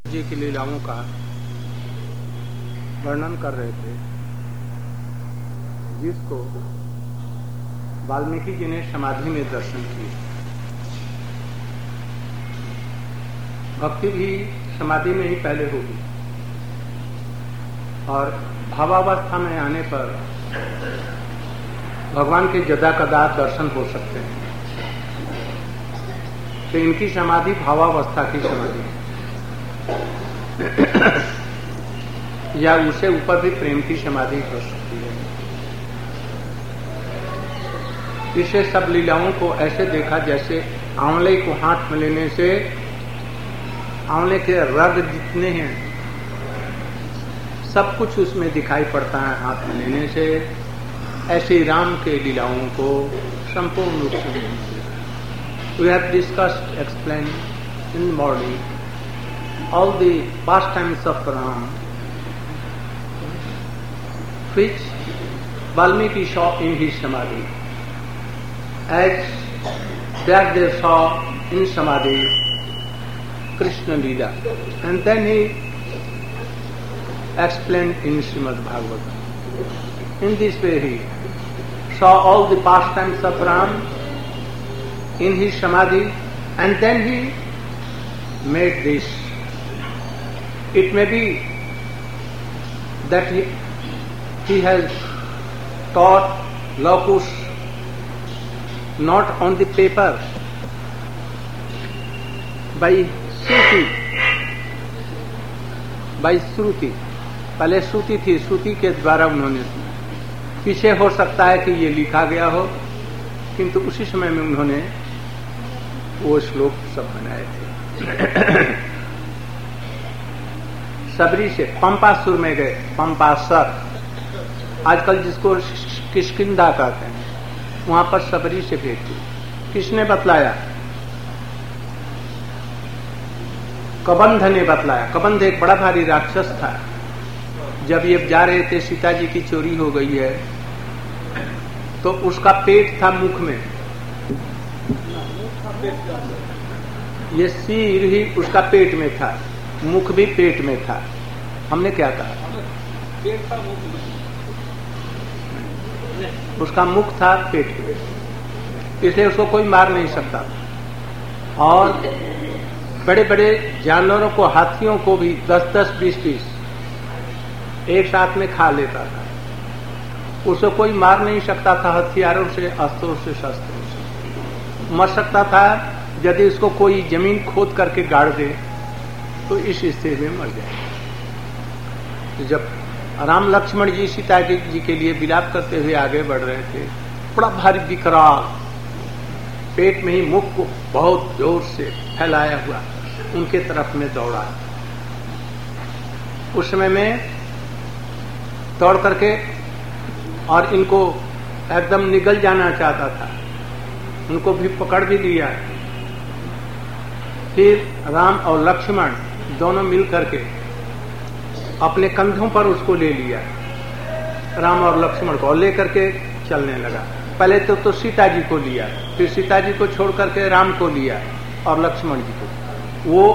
जी की लीलाओं का वर्णन कर रहे थे, जिसको वाल्मीकि जी ने समाधि में दर्शन किए। भक्ति भी समाधि में ही पहले होगी और भावावस्था में आने पर भगवान के जदाकदा दर्शन हो सकते हैं। तो इनकी समाधि भावावस्था की समाधि है या उससे ऊपर भी प्रेम की समाधि हो सकती है। इसे सब लीलाओं को ऐसे देखा जैसे आंवले को हाथ में लेने से आंवले के रग जितने हैं सब कुछ उसमें दिखाई पड़ता है हाथ में लेने से। ऐसे राम के लीलाओं को संपूर्ण रूप से we have discussed, explained in the morning all the pastimes of Ram, which Valmiki saw in his samadhi, as that they saw in samadhi Krishna Leela, and then he explained in Srimad Bhagavatam. In this way he saw all the pastimes of Ram in his samadhi, and then he made this. It may be that he has taught locus not on the paper by श्रुति, पहले श्रुति थी, श्रुति के द्वारा उन्होंने, पीछे हो सकता है कि ये लिखा गया हो, किंतु उसी समय में उन्होंने वो श्लोक सब बनाए थे। सबरी से पंपासुर में गए, पंपासर आजकल जिसको किष्किंधा कहते हैं, वहां पर सबरी से भेज दी। किसने बतलाया? कबंध ने बतलाया। कबंध एक बड़ा भारी राक्षस था। जब ये जा रहे थे, सीता जी की चोरी हो गई है, तो उसका पेट था मुख में, ये सिर ही उसका पेट में था, मुख भी पेट में था। हमने क्या कहा? पेट था मुख में, उसका मुख था पेट में, इसलिए उसको कोई मार नहीं सकता। और बड़े बड़े जानवरों को, हाथियों को भी 10-10, 20-20 एक साथ में खा लेता था। उसे कोई मार नहीं सकता था हथियारों से, अस्त्रों से, शस्त्रों से। मर सकता था यदि उसको कोई जमीन खोद करके गाड़ दे, तो इस स्थिति में मर जाए। तो जब राम लक्ष्मण जी सीता जी के लिए विलाप करते हुए आगे बढ़ रहे थे, बड़ा भारी विकराल पेट में ही मुख को बहुत जोर से फैलाया हुआ उनके तरफ में दौड़ा। उस समय में दौड़ करके और इनको एकदम निगल जाना चाहता था, उनको भी पकड़ भी लिया। फिर राम और लक्ष्मण दोनों मिल करके अपने कंधों पर उसको ले लिया, राम और लक्ष्मण को, ले करके चलने लगा। पहले तो सीता जी को लिया, फिर सीता जी को छोड़ करके राम को लिया और लक्ष्मण जी को। वो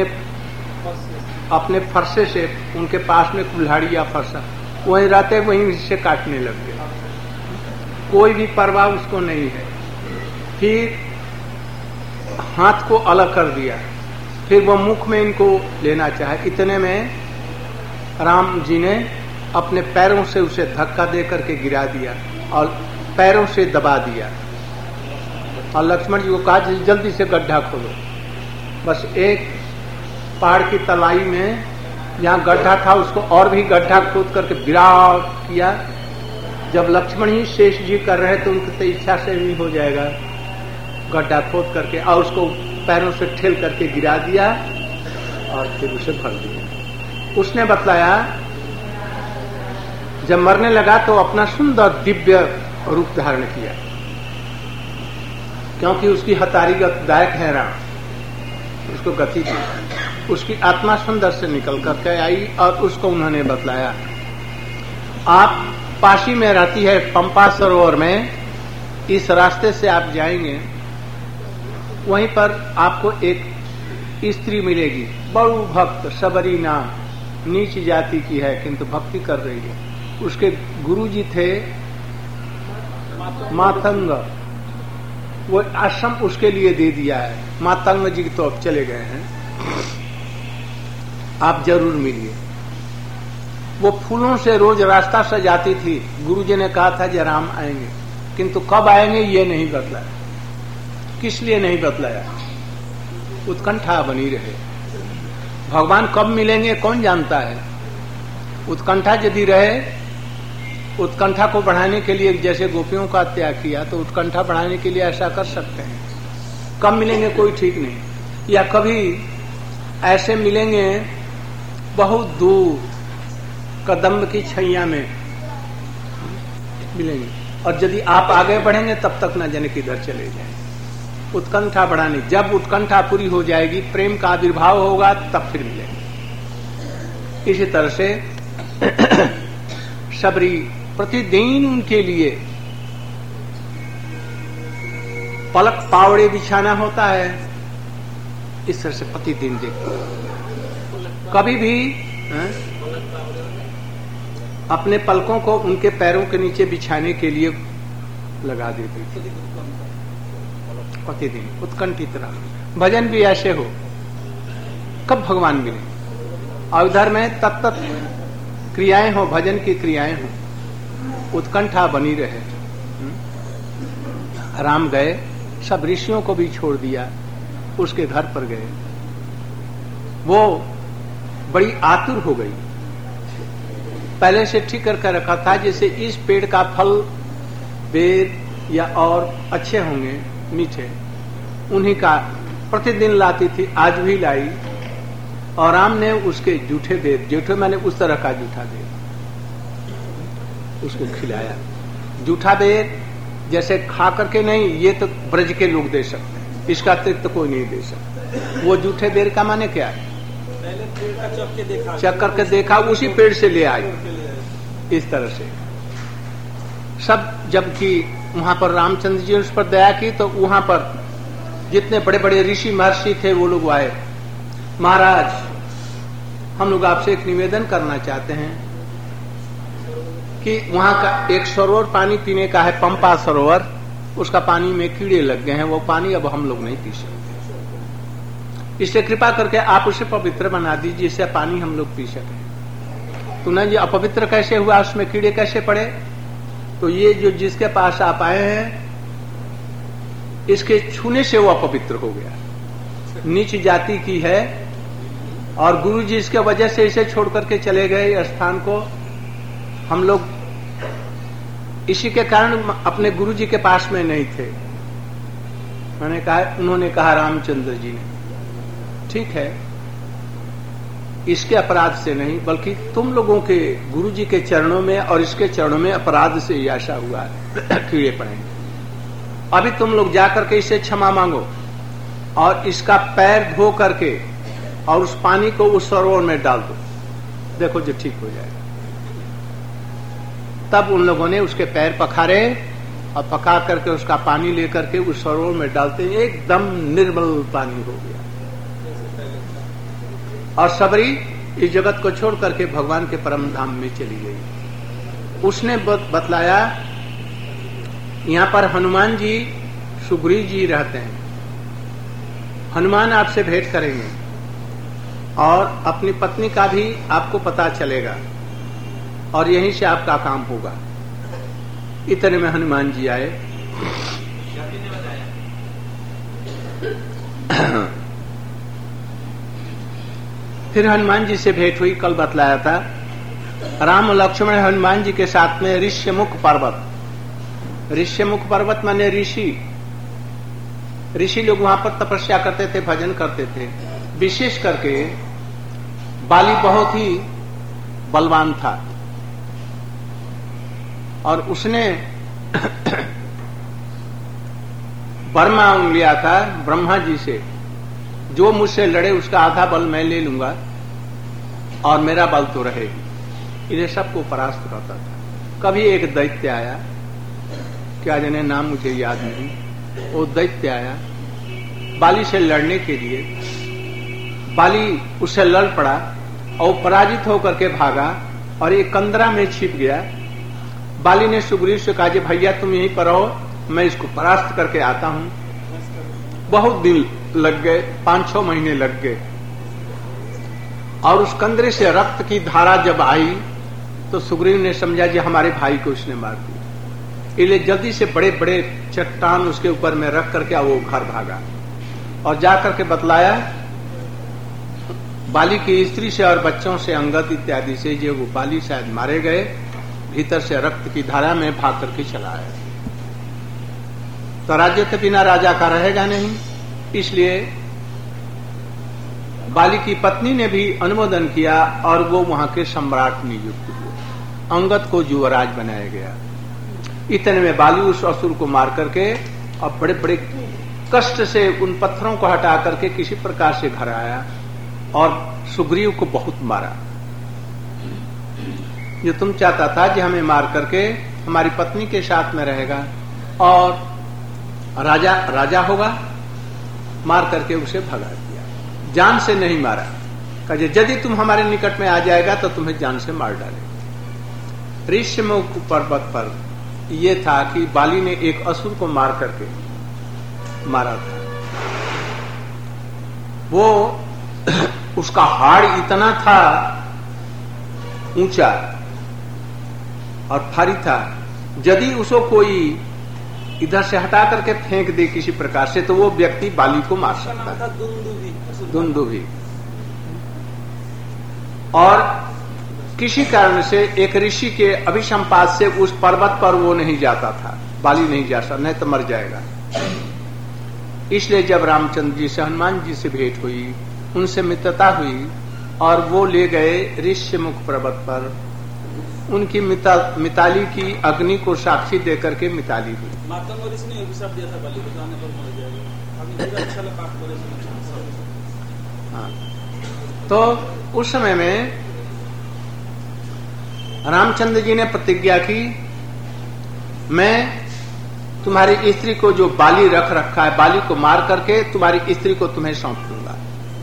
अपने फरसे से, उनके पास में कुल्हाड़ी या फरसा, वहीं रहते वहीं से काटने लग गए। कोई भी परवाह उसको नहीं है। फिर हाथ को अलग कर दिया, फिर वो मुख में इनको लेना चाहे। इतने में राम जी ने अपने पैरों से उसे धक्का दे करके गिरा दिया और पैरों से दबा दिया। और लक्ष्मण जी को कहा जल्दी से गड्ढा खोलो। बस एक पहाड़ की तलाई में जहां गड्ढा था, उसको और भी गड्ढा खोद करके विराट किया। जब लक्ष्मण ही शेष जी कर रहे तो उनकी तो इच्छा से भी हो जाएगा, गड्ढा खोद करके और उसको पैरों से ठेल करके गिरा दिया और फिर उसे भर दिया। उसने बतलाया, जब मरने लगा तो अपना सुंदर दिव्य रूप धारण किया, क्योंकि उसकी हतारी दायक है राम, उसको गति दी। उसकी आत्मा सुंदर से निकल करके आई और उसको उन्होंने बतलाया, आप पाशी में रहती है पंपा सरोवर में, इस रास्ते से आप जाएंगे, वहीं पर आपको एक स्त्री मिलेगी, बड़ू भक्त, सबरी नाम, नीच जाति की है किंतु भक्ति कर रही है। उसके गुरुजी थे मातंग, वो आश्रम उसके लिए दे दिया है। मातंग जी तो अब चले गए हैं, आप जरूर मिलिए। वो फूलों से रोज रास्ता सजाती थी। गुरुजी ने कहा था जराम आएंगे, किंतु कब आएंगे ये नहीं बतलाया। किस लिए नहीं बतलाया? उत्कंठा बनी रहे। भगवान कब मिलेंगे कौन जानता है। उत्कंठा यदि रहे, उत्कंठा को बढ़ाने के लिए जैसे गोपियों का त्याग किया, तो उत्कंठा बढ़ाने के लिए ऐसा कर सकते हैं। कब मिलेंगे कोई ठीक नहीं, या कभी ऐसे मिलेंगे बहुत दूर कदम की छैया में मिलेंगे, और यदि आप आगे बढ़ेंगे तब तक न जाने किधर चले जाएंगे। उत्कंठा बढ़ाने, जब उत्कंठा पूरी हो जाएगी, प्रेम का आविर्भाव होगा, तब फिर मिलेंगे। इसी तरह से सबरी प्रतिदिन उनके लिए पलक पावड़े बिछाना होता है। इस तरह से प्रतिदिन देखते, कभी भी अपने पलकों को उनके पैरों के नीचे बिछाने के लिए लगा देते थे प्रतिदिन, उत्कंठित रहा। भजन भी ऐसे हो, कब भगवान मिले, और उधर में तत्त क्रियाएं हो, भजन की क्रियाएं हो, उत्कंठा बनी रहे। राम गए, सब ऋषियों को भी छोड़ दिया, उसके घर पर गए। वो बड़ी आतुर हो गई, पहले से ठीक करके रखा था जैसे इस पेड़ का फल बेर या और अच्छे होंगे मीठे, उन्हीं का प्रतिदिन लाती थी, आज भी लाई। और राम ने उसके जूठे बेर, जूठे मैंने उस तरह का जूठा बेर उसको खिलाया। जूठा बेर जैसे खा करके नहीं, ये तो ब्रज के लोग दे सकते हैं, इसका अतिरिक्त तो कोई नहीं दे सकता। वो जूठे बेर का माने क्या है? पहले पेड़ का चक करके देखा, उसी पेड़ से ले आई। इस तरह से सब, जबकि वहां पर रामचंद्र जी उस पर दया की, तो वहां पर जितने बड़े बड़े ऋषि महर्षि थे वो लोग आए। महाराज, हम लोग आपसे एक निवेदन करना चाहते हैं कि वहां का एक सरोवर पानी पीने का है, पंपा सरोवर, उसका पानी में कीड़े लग गए हैं, वो पानी अब हम लोग नहीं पी सकते। इससे कृपा करके आप उसे पवित्र बना दीजिए, जिससे पानी हम लोग पी सकें। तो ना ये अपवित्र कैसे हुआ, उसमें कीड़े कैसे पड़े? तो ये जो जिसके पास आप आए हैं, इसके छूने से वो अपवित्र हो गया, नीच जाति की है, और गुरु जी इसके वजह से इसे छोड़ करके चले गए स्थान को। हम लोग इसी के कारण अपने गुरु जी के पास में नहीं थे। मैंने कहा, उन्होंने कहा रामचंद्र जी ने, ठीक है, इसके अपराध से नहीं, बल्कि तुम लोगों के गुरु जी के चरणों में और इसके चरणों में अपराध से ही ऐसा हुआ है, कीड़े पड़ेंगे। अभी तुम लोग जाकर के इससे क्षमा मांगो और इसका पैर धो करके और उस पानी को उस सरोवर में डाल दो, देखो जो ठीक हो जाएगा। तब उन लोगों ने उसके पैर पखारे और पका करके उसका पानी लेकर के उस सरोवर में डालते ही एकदम निर्मल पानी हो गया। और सबरी इस जगत को छोड़ करके भगवान के परम धाम में चली गई। उसने बतलाया, यहाँ पर हनुमान जी, सुग्रीव जी रहते हैं, हनुमान आपसे भेंट करेंगे और अपनी पत्नी का भी आपको पता चलेगा और यहीं से आपका काम होगा। इतने में हनुमान जी आए। फिर हनुमान जी से भेंट हुई, कल बतलाया था। राम लक्ष्मण हनुमान जी के साथ में ऋष्यमुख पर्वत, ऋष्यमुख पर्वत माने ऋषि, ऋषि लोग वहां पर तपस्या करते थे, भजन करते थे। विशेष करके बाली बहुत ही बलवान था और उसने वर मांग लिया था ब्रह्मा जी से, जो मुझसे लड़े उसका आधा बल मैं ले लूंगा और मेरा बल तो रहेगी। इन्हें सबको परास्त करता था। कभी एक दैत्य आया, क्या जाने नाम मुझे याद नहीं, वो दैत्य आया बाली से लड़ने के लिए, बाली उससे लड़ पड़ा और पराजित होकर के भागा और एक कंदरा में छिप गया। बाली ने सुग्रीव से कहा, भैया तुम यहीं पर रहो, मैं इसको परास्त करके आता हूं। बहुत दिन लग गए, 5-6 महीने लग गए, और उस कंदरे से रक्त की धारा जब आई तो सुग्रीव ने समझा कि हमारे भाई को इसने मार दिया। इसलिए जल्दी से बड़े बड़े चट्टान उसके ऊपर में रख करके वो घर भागा और जाकर के बतलाया बाली की स्त्री से और बच्चों से, अंगद इत्यादि से, जो वो बाली शायद मारे गए, भीतर से रक्त की धारा में भाग करके चला आया। तो राज्य के बिना राजा का रहेगा नहीं, इसलिए बाली की पत्नी ने भी अनुमोदन किया और वो वहां के सम्राट नियुक्त हुए। अंगद को युवराज बनाया गया। इतने में बाली उस असुर को मार करके और बड़े बड़े कष्ट से उन पत्थरों को हटा करके किसी प्रकार से घर आया और सुग्रीव को बहुत मारा। जो तुम चाहता था कि हमें मार करके हमारी पत्नी के साथ में रहेगा और राजा होगा, मार करके उसे भगा दिया। जान से नहीं मारा, कहा यदि तुम हमारे निकट में आ जाएगा तो तुम्हें जान से मार डालेगा। ऋष्यमुख पर्वत पर ये था कि बाली ने एक असुर को मार करके मारा था। वो उसका हाड़ इतना था ऊंचा और भारी था, यदि उसको कोई इधर से हटा करके फेंक दे किसी प्रकार से तो वो व्यक्ति बाली को मार सकता था। दुंदुभी। और किसी कारण से एक ऋषि के अभिसंपात से उस पर्वत पर वो नहीं जाता था, बाली नहीं जा सकता, नहीं तो मर जाएगा। इसलिए जब रामचंद्र जी से हनुमान जी से भेंट हुई, उनसे मित्रता हुई और वो ले गए ऋष्यमुख पर्वत पर, उनकी मिताली की अग्नि को साक्षी देकर के मिताली हुई। हाँ, तो उस समय में रामचंद्र जी ने प्रतिज्ञा की, मैं तुम्हारी स्त्री को जो बाली रख रखा है, बाली को मार करके तुम्हारी स्त्री को तुम्हें सौंप दूंगा।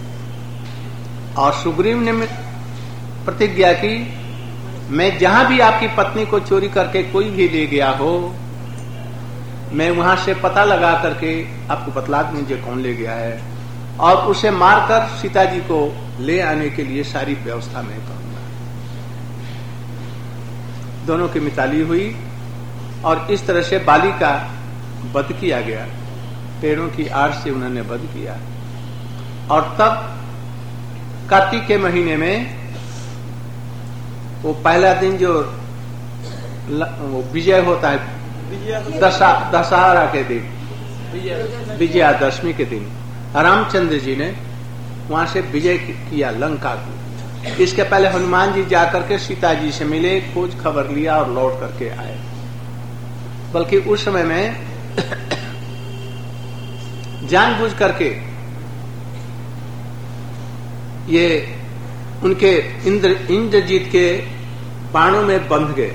और सुग्रीव ने प्रतिज्ञा की, मैं जहां भी आपकी पत्नी को चोरी करके कोई भी ले गया हो, मैं वहां से पता लगा करके आपको बतला दूं मुझे कौन ले गया है, और उसे मारकर सीता जी को ले आने के लिए सारी व्यवस्था मैं करूंगा। दोनों की मिताली हुई और इस तरह से बाली का वध किया गया। पेड़ों की आड़ से उन्होंने वध किया। और तब कार्तिक के महीने में वो पहला दिन जो वो विजय होता है, दशहरा के दिन, विजयादशमी के दिन, रामचंद्र जी ने वहां से विजय किया लंका को। इसके पहले हनुमान जी जाकर के सीता जी से मिले, खोज खबर लिया और लौट करके आए। बल्कि उस समय में जानबूझ करके ये उनके इंद्रजीत के बाणों में बंध गए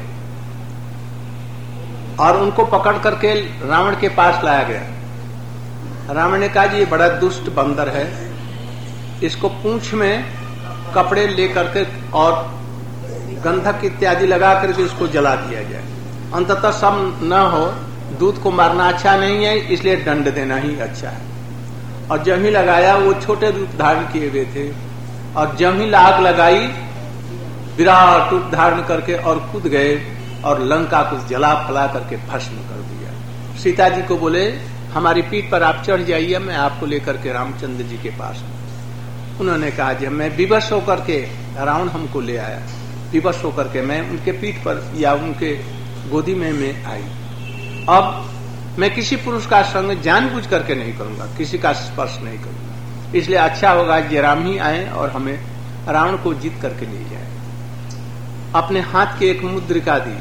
और उनको पकड़ करके रावण के पास लाया गया। रावण ने कहा जी ये बड़ा दुष्ट बंदर है, इसको पूंछ में कपड़े लेकर के और गंधक इत्यादि लगा करके इसको जला दिया जाए। अंततः सब न हो, दूध को मारना अच्छा नहीं है, इसलिए दंड देना ही अच्छा है। और जब ही लगाया, वो छोटे रूप धारण किए हुए थे, और जब ही आग लगाई, विराट रूप धारण करके और कूद गए और लंका को जला फला करके भस्म कर दिया। सीता जी को बोले हमारी पीठ पर आप चढ़ जाइए, मैं आपको लेकर के रामचंद्र जी के पास। उन्होंने कहा जब मैं विवश होकर के, रावण हमको ले आया, विवश होकर के मैं उनके पीठ पर या उनके गोदी में मैं आई। अब मैं किसी पुरुष का संग जानबूझ करके नहीं करूंगा, किसी का स्पर्श नहीं करूंगा। इसलिए अच्छा होगा कि राम ही आए और हमें रावण को जीत करके ले जाए। अपने हाथ की एक मुद्रिका दी।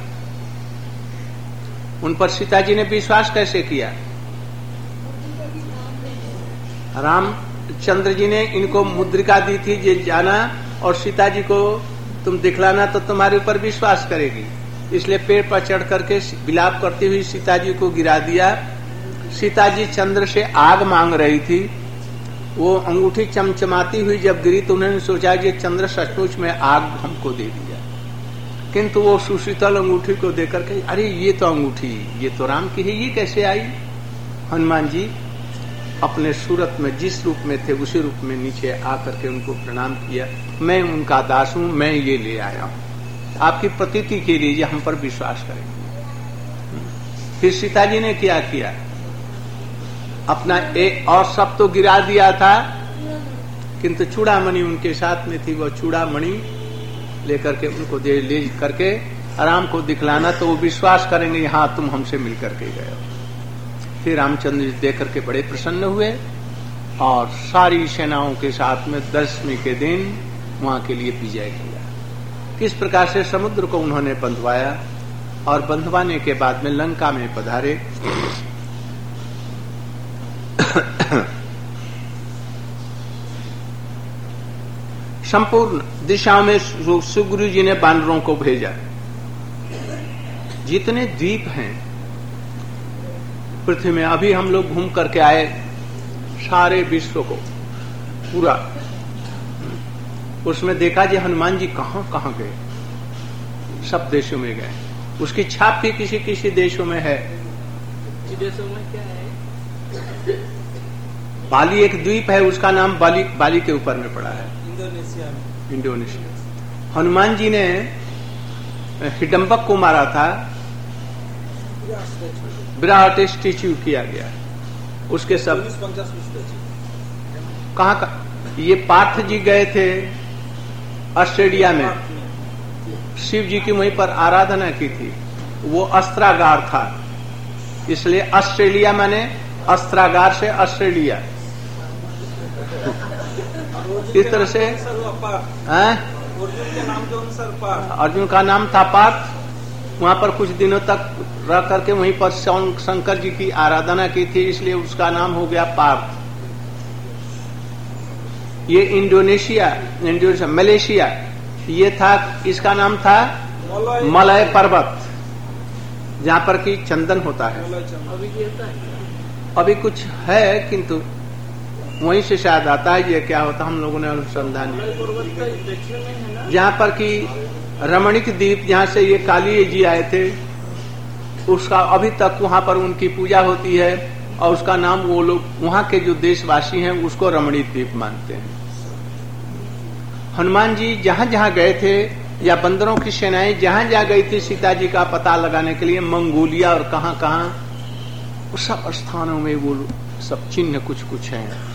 उन पर सीता जी ने विश्वास कैसे किया? रामचंद्र जी ने इनको मुद्रिका दी थी, ये जाना और सीता जी को तुम दिखलाना तो तुम्हारे ऊपर विश्वास करेगी। इसलिए पेड़ पर चढ़ करके विलाप करती हुई सीता जी को गिरा दिया। सीता जी चंद्र से आग मांग रही थी वो अंगूठी चमचमाती हुई जब गिरी तो उन्होंने सोचा कि चंद्र सचमुच में आग हमको दे दिया, किंतु वो सुशीतल अंगूठी को देकर के अरे ये तो अंगूठी, ये तो राम की है, ये कैसे आई? हनुमान जी अपने सूरत में जिस रूप में थे उसी रूप में नीचे आकर के उनको प्रणाम किया। मैं उनका दास हूं, मैं ये ले आया हूं आपकी प्रतीति के लिए, ये हम पर विश्वास करेंगे। फिर सीता जी ने क्या किया, अपना एक और सब तो गिरा दिया था, किंतु चूड़ामणि उनके साथ में थी, वो चूड़ामणि लेकर के उनको ले करके राम को दिखलाना तो वो विश्वास करेंगे हाँ तुम हमसे मिल करके गए हो। फिर रामचंद्र जी देख करके बड़े प्रसन्न हुए और सारी सेनाओं के साथ में 10वीं के दिन वहां के लिए विजय किया। किस प्रकार से समुद्र को उन्होंने बंधवाया और बंधवाने के बाद में लंका में पधारे। संपूर्ण दिशाओं में सुग्रीव जी ने बानरों को भेजा। जितने द्वीप हैं पृथ्वी में, अभी हम लोग घूम करके आए सारे विश्व को पूरा, उसमें देखा जी हनुमान जी कहां कहां गए, सब देशों में गए। उसकी छाप भी किसी किसी देशों में है। देशों में क्या है? बाली एक द्वीप है, उसका नाम बाली के ऊपर में पड़ा है, इंडोनेशिया। हनुमान जी ने हिडम्बक को मारा था, विराट स्टैच्यू किया गया, उसके सब कहाँ का। ये पार्थ जी गए थे ऑस्ट्रेलिया में, शिव जी की वहीं पर आराधना की थी, वो अस्त्रागार था, इसलिए ऑस्ट्रेलिया माने अस्त्रागार से ऑस्ट्रेलिया। इस तरह से अर्जुन का नाम था पार्थ। वहां पर कुछ दिनों तक रह करके वहीं पर शंकर जी की आराधना की थी, इसलिए उसका नाम हो गया पार्थ। ये इंडोनेशिया मलेशिया, ये था, इसका नाम था मलय पर्वत, जहां पर की चंदन होता है। अभी कुछ है किंतु वहीं से शायद आता है, ये क्या होता हम लोगों ने अनुसंधान में। जहां पर की रमणीक द्वीप, जहां से ये काली जी आए थे, उसका अभी तक वहां पर उनकी पूजा होती है और उसका नाम वो लोग वहां के जो देशवासी हैं उसको रमणीक द्वीप मानते हैं। हनुमान जी जहां जहां गए थे या बंदरों की सेनाएं जहां जहां गई थी सीता जी का पता लगाने के लिए, मंगोलिया और कहां कहां, उस सब स्थानों में वो सब चिन्ह कुछ कुछ हैं।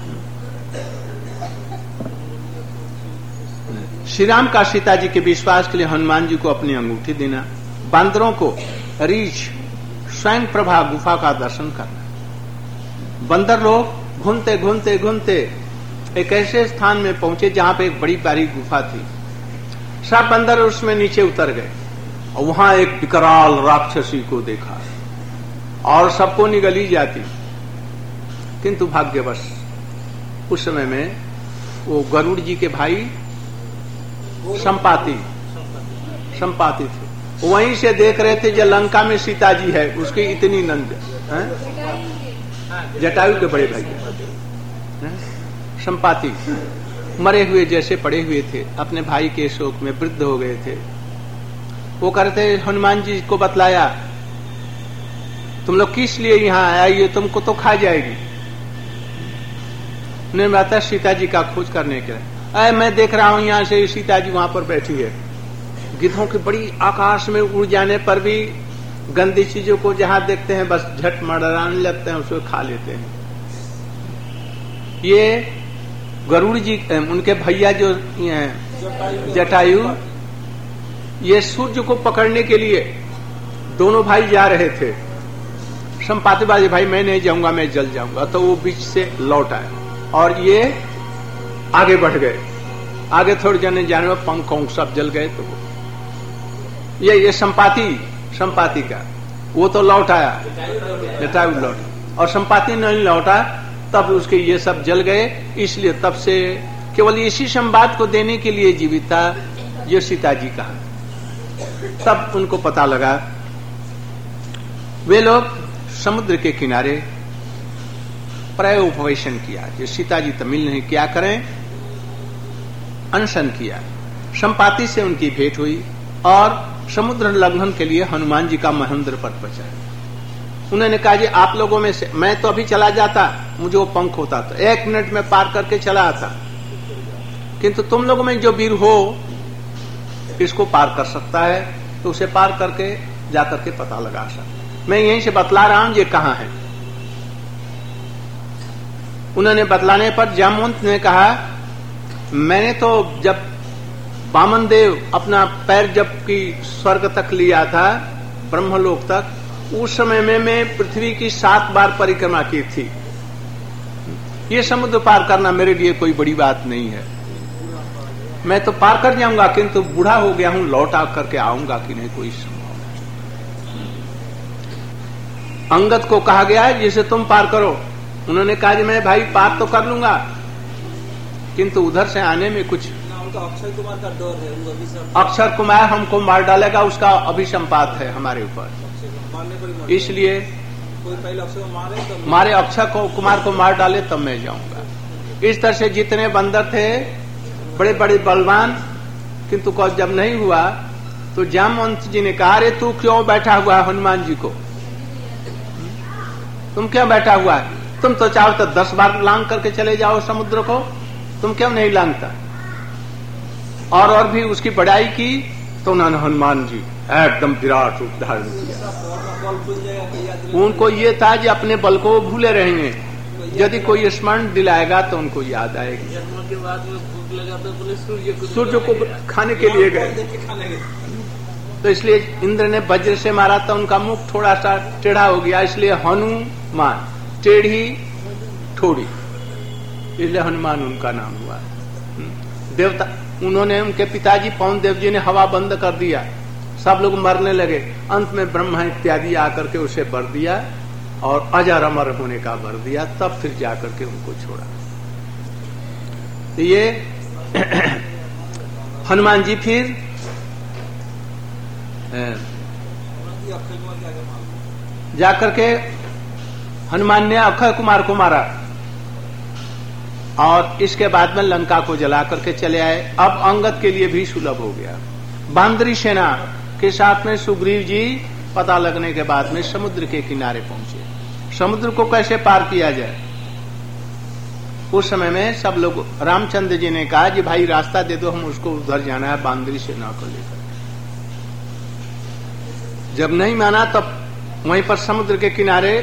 श्री राम का सीता जी के विश्वास के लिए हनुमान जी को अपनी अंगूठी देना, बांदरों को रीछ स्वयं प्रभा गुफा का दर्शन करना। बंदर लोग घूमते घूमते घूमते एक ऐसे स्थान में पहुंचे जहां पे एक बड़ी प्यारी गुफा थी। सब बंदर उसमें नीचे उतर गए और वहां एक विकराल राक्षसी को देखा और सबको निगली जाती, किंतु भाग्यवश उस समय में वो गरुड़ जी के भाई संपाति थे, वहीं से देख रहे थे जो लंका में सीता जी है, उसकी इतनी नंद, जटायु के बड़े भाई संपाति मरे हुए जैसे पड़े हुए थे, अपने भाई के शोक में वृद्ध हो गए थे। वो कहते हनुमान जी को बतलाया, तुम लोग किस लिए यहाँ आया, ये तुमको तो खा जाएगी। उन्हें बताया सीता जी का खोज करने के लिए। मैं देख रहा हूं यहाँ से सीता जी वहां पर बैठी है। गिद्धों की बड़ी आकाश में उड़ जाने पर भी गंदी चीजों को जहां देखते हैं बस झट मडराने लगते हैं, उसको खा लेते हैं। ये गरुड़ जी उनके भैया जो जटायु, ये सूर्य को पकड़ने के लिए दोनों भाई जा रहे थे। संपाति बाजी भाई मैं नहीं जाऊंगा, मैं जल जाऊंगा, तो वो बीच से लौट आए और ये आगे बढ़ गए। आगे थोड़े जने जाने में पंख सब जल गए। तो ये संपाति का वो तो लौट आया, जटायु लौट, और संपाति नहीं लौटा, तब उसके ये सब जल गए। इसलिए तब से केवल इसी संवाद को देने के लिए जीवित था जो सीता जी का। तब उनको पता लगा। वे लोग समुद्र के किनारे प्रयोपवेशन किया, जो सीता जी तमिल नहीं क्या करें, अनशन किया। संपाति से उनकी भेंट हुई और समुद्र लंघन के लिए हनुमान जी का महेंद्र पर्वत पर चढ़े। उन्होंने कहा जी आप लोगों में से मैं तो अभी चला जाता, मुझे वो पंख होता तो 1 मिनट में पार करके चला आता, किंतु तुम लोगों में जो वीर हो इसको पार कर सकता है, तो उसे पार करके जाकर के पता लगा सकता। मैं यहीं से बतला रहा हूं ये कहां है। उन्होंने बतलाने पर जामवंत ने कहा मैंने तो जब वामन देव अपना पैर जबकि स्वर्ग तक लिया था, ब्रह्मलोक तक, उस समय में मैं पृथ्वी की 7 बार परिक्रमा की थी। ये समुद्र पार करना मेरे लिए कोई बड़ी बात नहीं है, मैं तो पार कर जाऊंगा, किंतु बूढ़ा हो गया हूं, लौट आ करके आऊंगा कि नहीं कोई संभव नहीं। अंगद को कहा गया है जिसे तुम पार करो। उन्होंने कहा मैं भाई पार तो कर लूंगा, किंतु उधर से आने में कुछ, अक्षय कुमार का डर है, अक्षर कुमार हमको मार डालेगा, उसका अभिसंपात है हमारे ऊपर, इसलिए कोई पहले अक्षय को मारे तो मारे अक्षय कुमार को मार डाले तब मैं जाऊंगा। इस तरह से जितने बंदर थे बड़े बड़े बलवान, किंतु जब नहीं हुआ तो जामवंत जी ने कहा अरे तू क्यों बैठा हुआ है हनुमान जी को, तुम क्यों बैठा हुआ है, तुम तो चाहो तो 10 बार लांग करके चले जाओ समुद्र को, तुम क्यों नहीं लांगता। और भी उसकी बड़ाई की तो उन्होंने हनुमान जी एकदम विराट रूप धारण किया। उनको ये था कि अपने बल को भूले रहेंगे, यदि कोई स्मरण दिलाएगा तो उनको याद आएगी। जन्म के बाद में भूख लगा तो बोले सूर्य को खाने के लिए गए, तो इसलिए इंद्र ने वज्र से मारा था, उनका मुख थोड़ा सा टेढ़ा हो गया, इसलिए हनुमान टेढ़ी ठोड़ी, इसलिए हनुमान उनका नाम हुआ। देवता उन्होंने, उनके पिताजी पवन देव जी ने हवा बंद कर दिया, सब लोग मरने लगे, अंत में ब्रह्मा इत्यादि आकर के उसे वर दिया और अजर अमर होने का वर दिया, तब फिर जाकर के उनको छोड़ा। तो ये हनुमान जी फिर जाकर के हनुमान ने अक्षय कुमार को मारा और इसके बाद में लंका को जला करके चले आए। अब अंगद के लिए भी सुलभ हो गया। बांदरी सेना के साथ में सुग्रीव जी पता लगने के बाद में समुद्र के किनारे पहुंचे। समुद्र को कैसे पार किया जाए, उस समय में सब लोग, रामचंद्र जी ने कहा कि भाई रास्ता दे दो, हम उसको उधर जाना है बांदरी सेना को लेकर। जब नहीं माना तब वहीं पर समुद्र के किनारे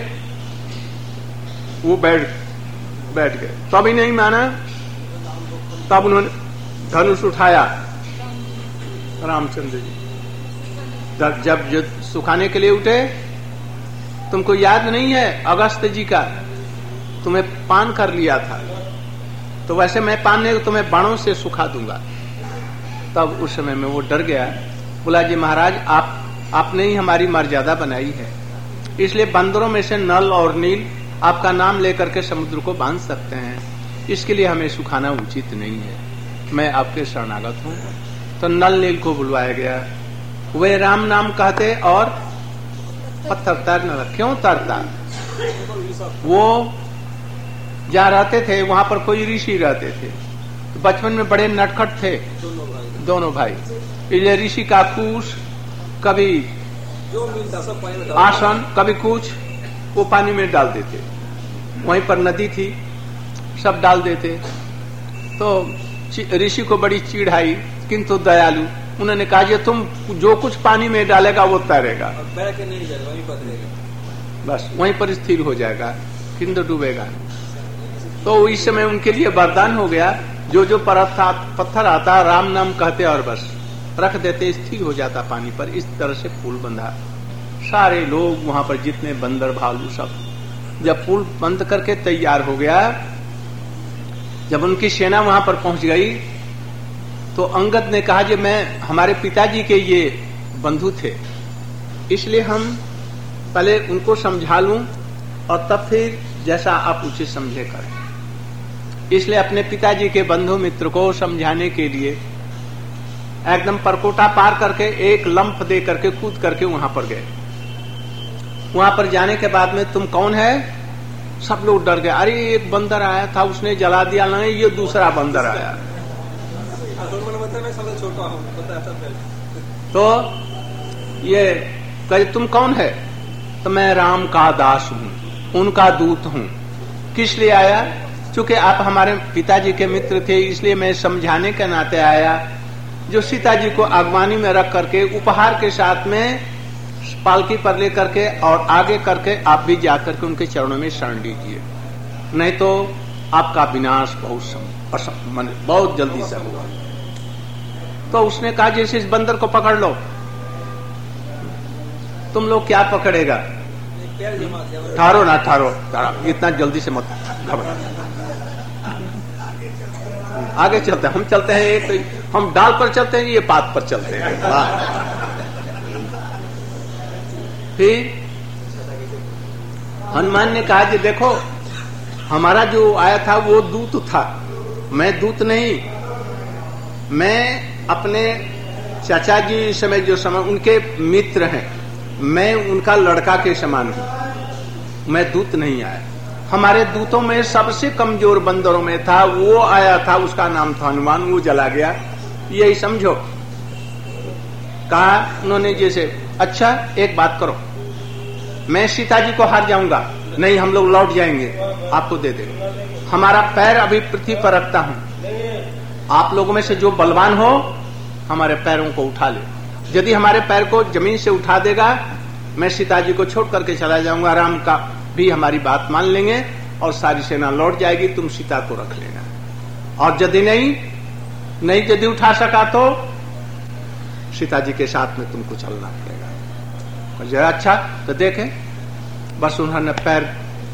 वो बैठ गए, तभी नहीं माना, तब उन्होंने धनुष उठाया रामचंद्र जी। जब सुखाने के लिए उठे, तुमको याद नहीं है अगस्त जी का, तुम्हें पान कर लिया था, तो वैसे मैं पान नहीं, तुम्हें बाणों से सुखा दूंगा। तब उस समय में वो डर गया, बोला जी महाराज आपने ही हमारी मर्यादा बनाई है, इसलिए बंदरों में से नल और नील आपका नाम लेकर के समुद्र को बांध सकते हैं, इसके लिए हमें सुखाना उचित नहीं है, मैं आपके शरणागत हूं। तो नल नील को बुलवाया गया, वे राम नाम कहते और पत्थर तैरने लगा। क्यों तैरता, वो जहाँ रहते थे वहां पर कोई ऋषि रहते थे, तो बचपन में बड़े नटखट थे दोनों भाई, इसलिए ऋषि का कुश, कभी आसन, कभी कुछ वो पानी में डाल देते, वहीं पर नदी थी, सब डाल देते। तो ऋषि को बड़ी चिढ़ आई, किंतु दयालु, उन्होंने कहा कि तुम जो कुछ पानी में डालेगा वो तैरेगा, नहीं जाएगा, वहीं पर रहेगा, बस वहीं पर स्थिर हो जाएगा, किंतु डूबेगा। तो इस समय उनके लिए वरदान हो गया, जो पत्थर आता राम नाम कहते और बस रख देते, स्थिर हो जाता पानी पर। इस तरह से पुल बंधा। सारे लोग वहां पर जितने बंदर भालू सब, जब पुल बंद करके तैयार हो गया, जब उनकी सेना वहां पर पहुंच गई, तो अंगद ने कहा कि मैं, हमारे पिताजी के ये बंधु थे, इसलिए हम पहले उनको समझा लूं और तब फिर जैसा आप उचित समझे करें। इसलिए अपने पिताजी के बंधु मित्र को समझाने के लिए एकदम परकोटा पार करके एक लंफ दे करके कूद करके वहां पर गए। वहां पर जाने के बाद में तुम कौन है, सब लोग डर गए, अरे एक बंदर आया था उसने जला दिया, नहीं ये दूसरा बंदर आया। छोटा हूँ तो ये कहे तुम कौन है? तो मैं राम का दास हूँ, उनका दूत हूँ। किस लिए आया? चूंकि आप हमारे पिताजी के मित्र थे, इसलिए मैं समझाने के नाते आया। जो सीता जी को आगवानी में रख करके उपहार के साथ में पालकी पर लेकर के और आगे करके आप भी जाकर के उनके चरणों में शरण लीजिए, नहीं तो आपका विनाश बहुत जल्दी से होगा। तो उसने कहा जैसे इस बंदर को पकड़ लो। तुम लोग क्या पकड़ेगा? ठारो ना ठारो, इतना जल्दी से मत घबरा। आगे चलते हैं, हम चलते हैं, एक हम डाल पर चलते हैं, ये पात पर चलते हैं। फिर हनुमान ने कहा कि देखो हमारा जो आया था वो दूत था, मैं दूत नहीं। मैं अपने चाचा जी समय जो समय उनके मित्र हैं, मैं उनका लड़का के समान हूं, मैं दूत नहीं आया। हमारे दूतों में सबसे कमजोर बंदरों में था, वो आया था, उसका नाम था हनुमान, वो जला गया। यही समझो। कहा उन्होंने जैसे, अच्छा एक बात करो, मैं सीता जी को हार जाऊंगा, नहीं हम लोग लौट जाएंगे, आपको दे देंगे। हमारा पैर अभी पृथ्वी पर रखता हूं, आप लोगों में से जो बलवान हो हमारे पैरों को उठा ले। यदि हमारे पैर को जमीन से उठा देगा, मैं सीता जी को छोड़ करके चला जाऊंगा, राम का भी हमारी बात मान लेंगे और सारी सेना लौट जाएगी, तुम सीता को रख लेना। और यदि नहीं यदि उठा सका तो सीता जी के साथ में तुमको चलना पड़ेगा। जरा अच्छा तो देखें। बस उन्होंने पैर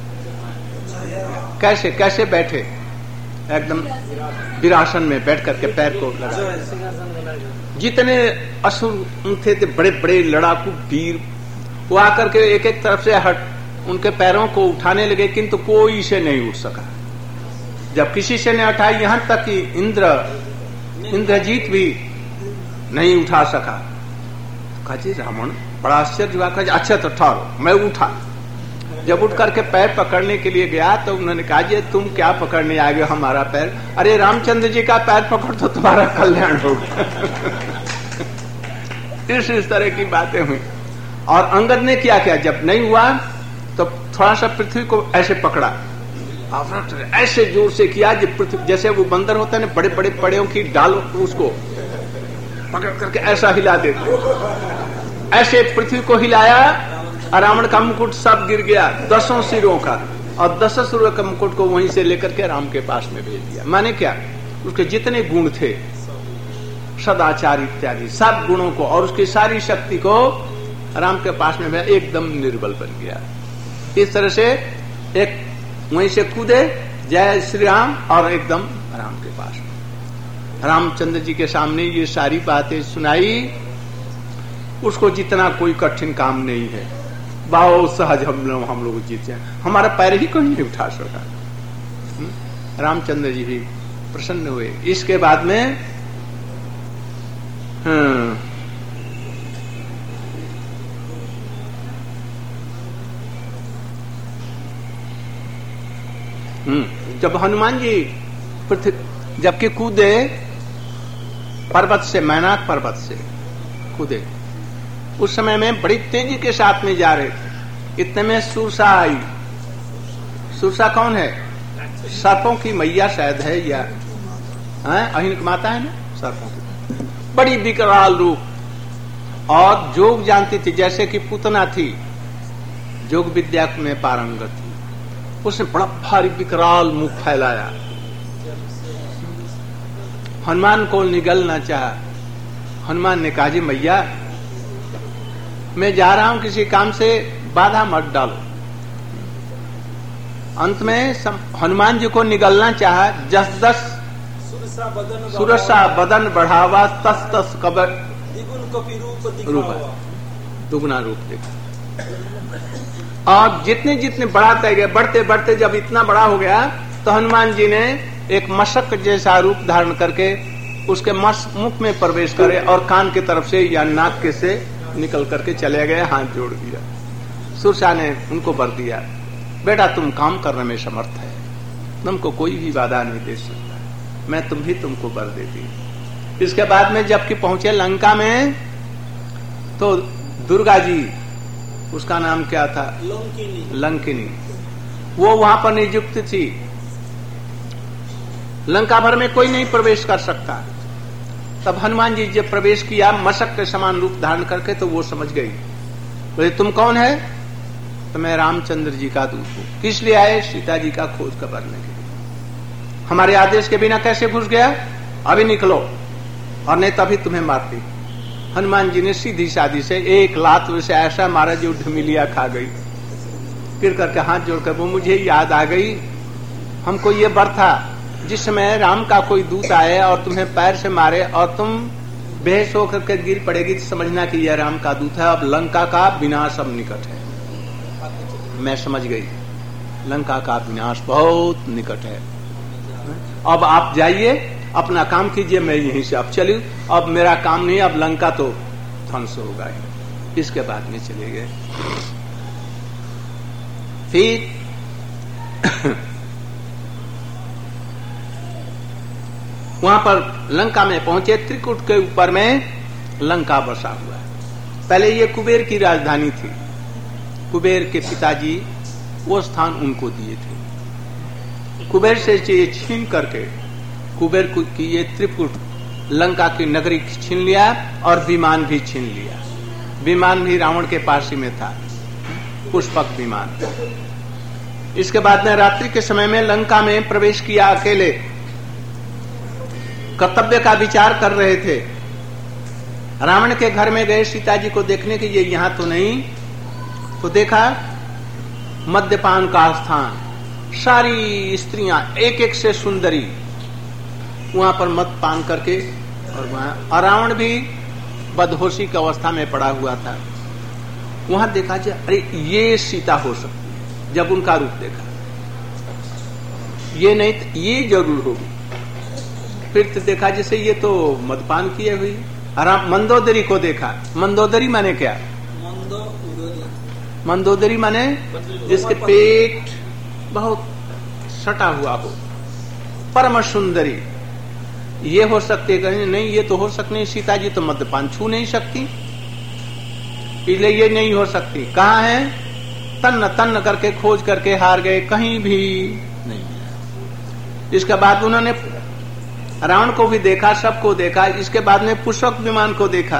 कैसे कैसे बैठे, एकदम विरासन में बैठ करके पैर को लगा। जितने असुर थे बड़े बड़े लड़ाकू वीर, वो आकर के एक एक तरफ से उनके पैरों को उठाने लगे, किंतु कोई से नहीं उठ सका। जब किसी से नहीं उठाई, यहां तक कि इंद्रजीत भी नहीं उठा सका। कहा जी रावण बड़ा आश्चर्य हुआ, कहा अच्छा तो ठहरो, मैं उठा। जब उठ करके पैर पकड़ने के लिए गया तो उन्होंने कहा जी तुम क्या पकड़ने आ गए हमारा पैर? अरे रामचंद्र जी का पैर पकड़ तो तुम्हारा कल्याण होगा। इस तरह की बातें हुई। और अंगद ने क्या किया, जब नहीं हुआ तो थोड़ा सा पृथ्वी को ऐसे पकड़ा, ऐसे जोर से किया पृथ्वी, जैसे वो बंदर होता है ना, बड़े बड़े पड़ेओं की डाल, उसको पकड़ करके ऐसा हिला देते, ऐसे पृथ्वी को हिलाया। रावण का मुकुट सब गिर गया, 10 सिरों का, और 10 सिरों का मुकुट को वहीं से लेकर के राम के पास में भेज दिया। माने क्या, उसके जितने गुण थे, सदाचार इत्यादि सब गुणों को और उसकी सारी शक्ति को राम के पास में एकदम निर्बल बन गया। इस तरह से एक वहीं से कूदे, जय श्री राम, और एकदम राम के पास में। रामचंद्र जी के सामने ये सारी बातें सुनाई। उसको जितना कोई कठिन काम नहीं है, बहुत सहज हम लोग जीते हैं, हमारा पैर ही कोई नहीं उठा सका। रामचंद्र जी भी प्रसन्न हुए। इसके बाद में जब हनुमान जी जबकि कूदे पर्वत से, मैनाक पर्वत से कूदे, उस समय में बड़ी तेजी के साथ में जा रहे थे। इतने में सुरसा आई। सुरसा कौन है? सर्पों की मैया शायद है, या अहिन माता है ना, सर्पों की बड़ी विकराल रूप, और जोग जानती थी, जैसे कि पूतना थी, जोग विद्या में पारंगत थी। उसने बड़ा भारी विकराल मुख फैलाया, हनुमान को निगलना चाहा। हनुमान ने कहा जी मैया, मैं जा रहा हूं किसी काम से, बाधा मत डालो। अंत में हनुमान जी को निगलना चाहा। जस जस सुरसा बदन बढ़ावा, तस तस कबर रूप, दुगुना रूप देखा। और जितने जितने बढ़ाते गए, बढ़ते बढ़ते जब इतना बड़ा हो गया, तो हनुमान जी ने एक मशक जैसा रूप धारण करके उसके मुख में प्रवेश करे और कान की तरफ से या नाक के से निकल करके चले गए, हाथ जोड़ दिया। सुरसा ने उनको वर दिया, बेटा तुम काम करने में समर्थ है, तुमको कोई भी बाधा नहीं दे सकता, मैं तुमको वर देती हूं। इसके बाद में जबकि पहुंचे लंका में तो दुर्गा जी, उसका नाम क्या था, लंकिनी, वो वहां पर नियुक्त थी। लंका भर में कोई नहीं प्रवेश कर सकता। तब हनुमान जी जब प्रवेश किया मशक के समान रूप धारण करके, तो वो समझ गई, बोले तुम कौन है? तो मैं रामचंद्र जी का दूत हूं। किस लिए आए? सीता जी का खोज करने के लिए। हमारे आदेश के बिना कैसे घुस गया? अभी निकलो, और नहीं तभी तुम्हें मारती। हनुमान जी ने सीधी सादी से एक लात से ऐसा मारा जो ढमिलिया खा गई। फिर करके हाथ जोड़कर वो मुझे याद आ गई, हमको ये वर था जिस समय राम का कोई दूत आए और तुम्हें पैर से मारे और तुम बेहोश होकर के गिर पड़ेगी, तो समझना कि यह राम का दूत है। अब लंका का विनाश अब निकट है। मैं समझ गई, लंका का विनाश बहुत निकट है। अब आप जाइए, अपना काम कीजिए, मैं यहीं से अब चलूं। अब मेरा काम नहीं, अब लंका तो ध्वंस होगा ही। इसके बाद में चले गए। फिर वहां पर लंका में पहुंचे। त्रिकुट के ऊपर में लंका बसा हुआ है। पहले ये कुबेर की राजधानी थी। कुबेर के पिताजी वो स्थान उनको दिए थे। कुबेर से ये छीन करके कुबेर की ये त्रिकुट लंका की नगरी छीन लिया और विमान भी छीन लिया। विमान भी रावण के पास ही में था, पुष्पक विमान। इसके बाद में रात्रि के समय में लंका में प्रवेश किया अकेले। कर्तव्य का विचार कर रहे थे। रावण के घर में गए सीता जी को देखने के लिए, यहां तो नहीं, तो देखा मद्यपान का स्थान, सारी स्त्रियां एक एक से सुंदरी वहां पर मद पान करके, और रावण भी बदहोशी की अवस्था में पड़ा हुआ था। वहां देखा जाए, अरे ये सीता हो सकती है। जब उनका रूप देखा, ये नहीं, ये जरूर होगी। फिर तो देखा जैसे ये तो मदपान किए हुई। मंदोदरी को देखा। मंदोदरी माने क्या? मंदोदरी माने जिसके पेट बहुत सटा हुआ हो, परम सुंदरी। ये हो सकती है? नहीं, ये तो हो सकती नहीं। सीता जी तो मद्यपान छू नहीं सकती, इसलिए ये नहीं हो सकती। कहाँ है? तन्न तन्न करके खोज करके हार गए, कहीं भी नहीं। इसके बाद उन्होंने रावण को भी देखा, सबको देखा। इसके बाद में पुष्पक विमान को देखा,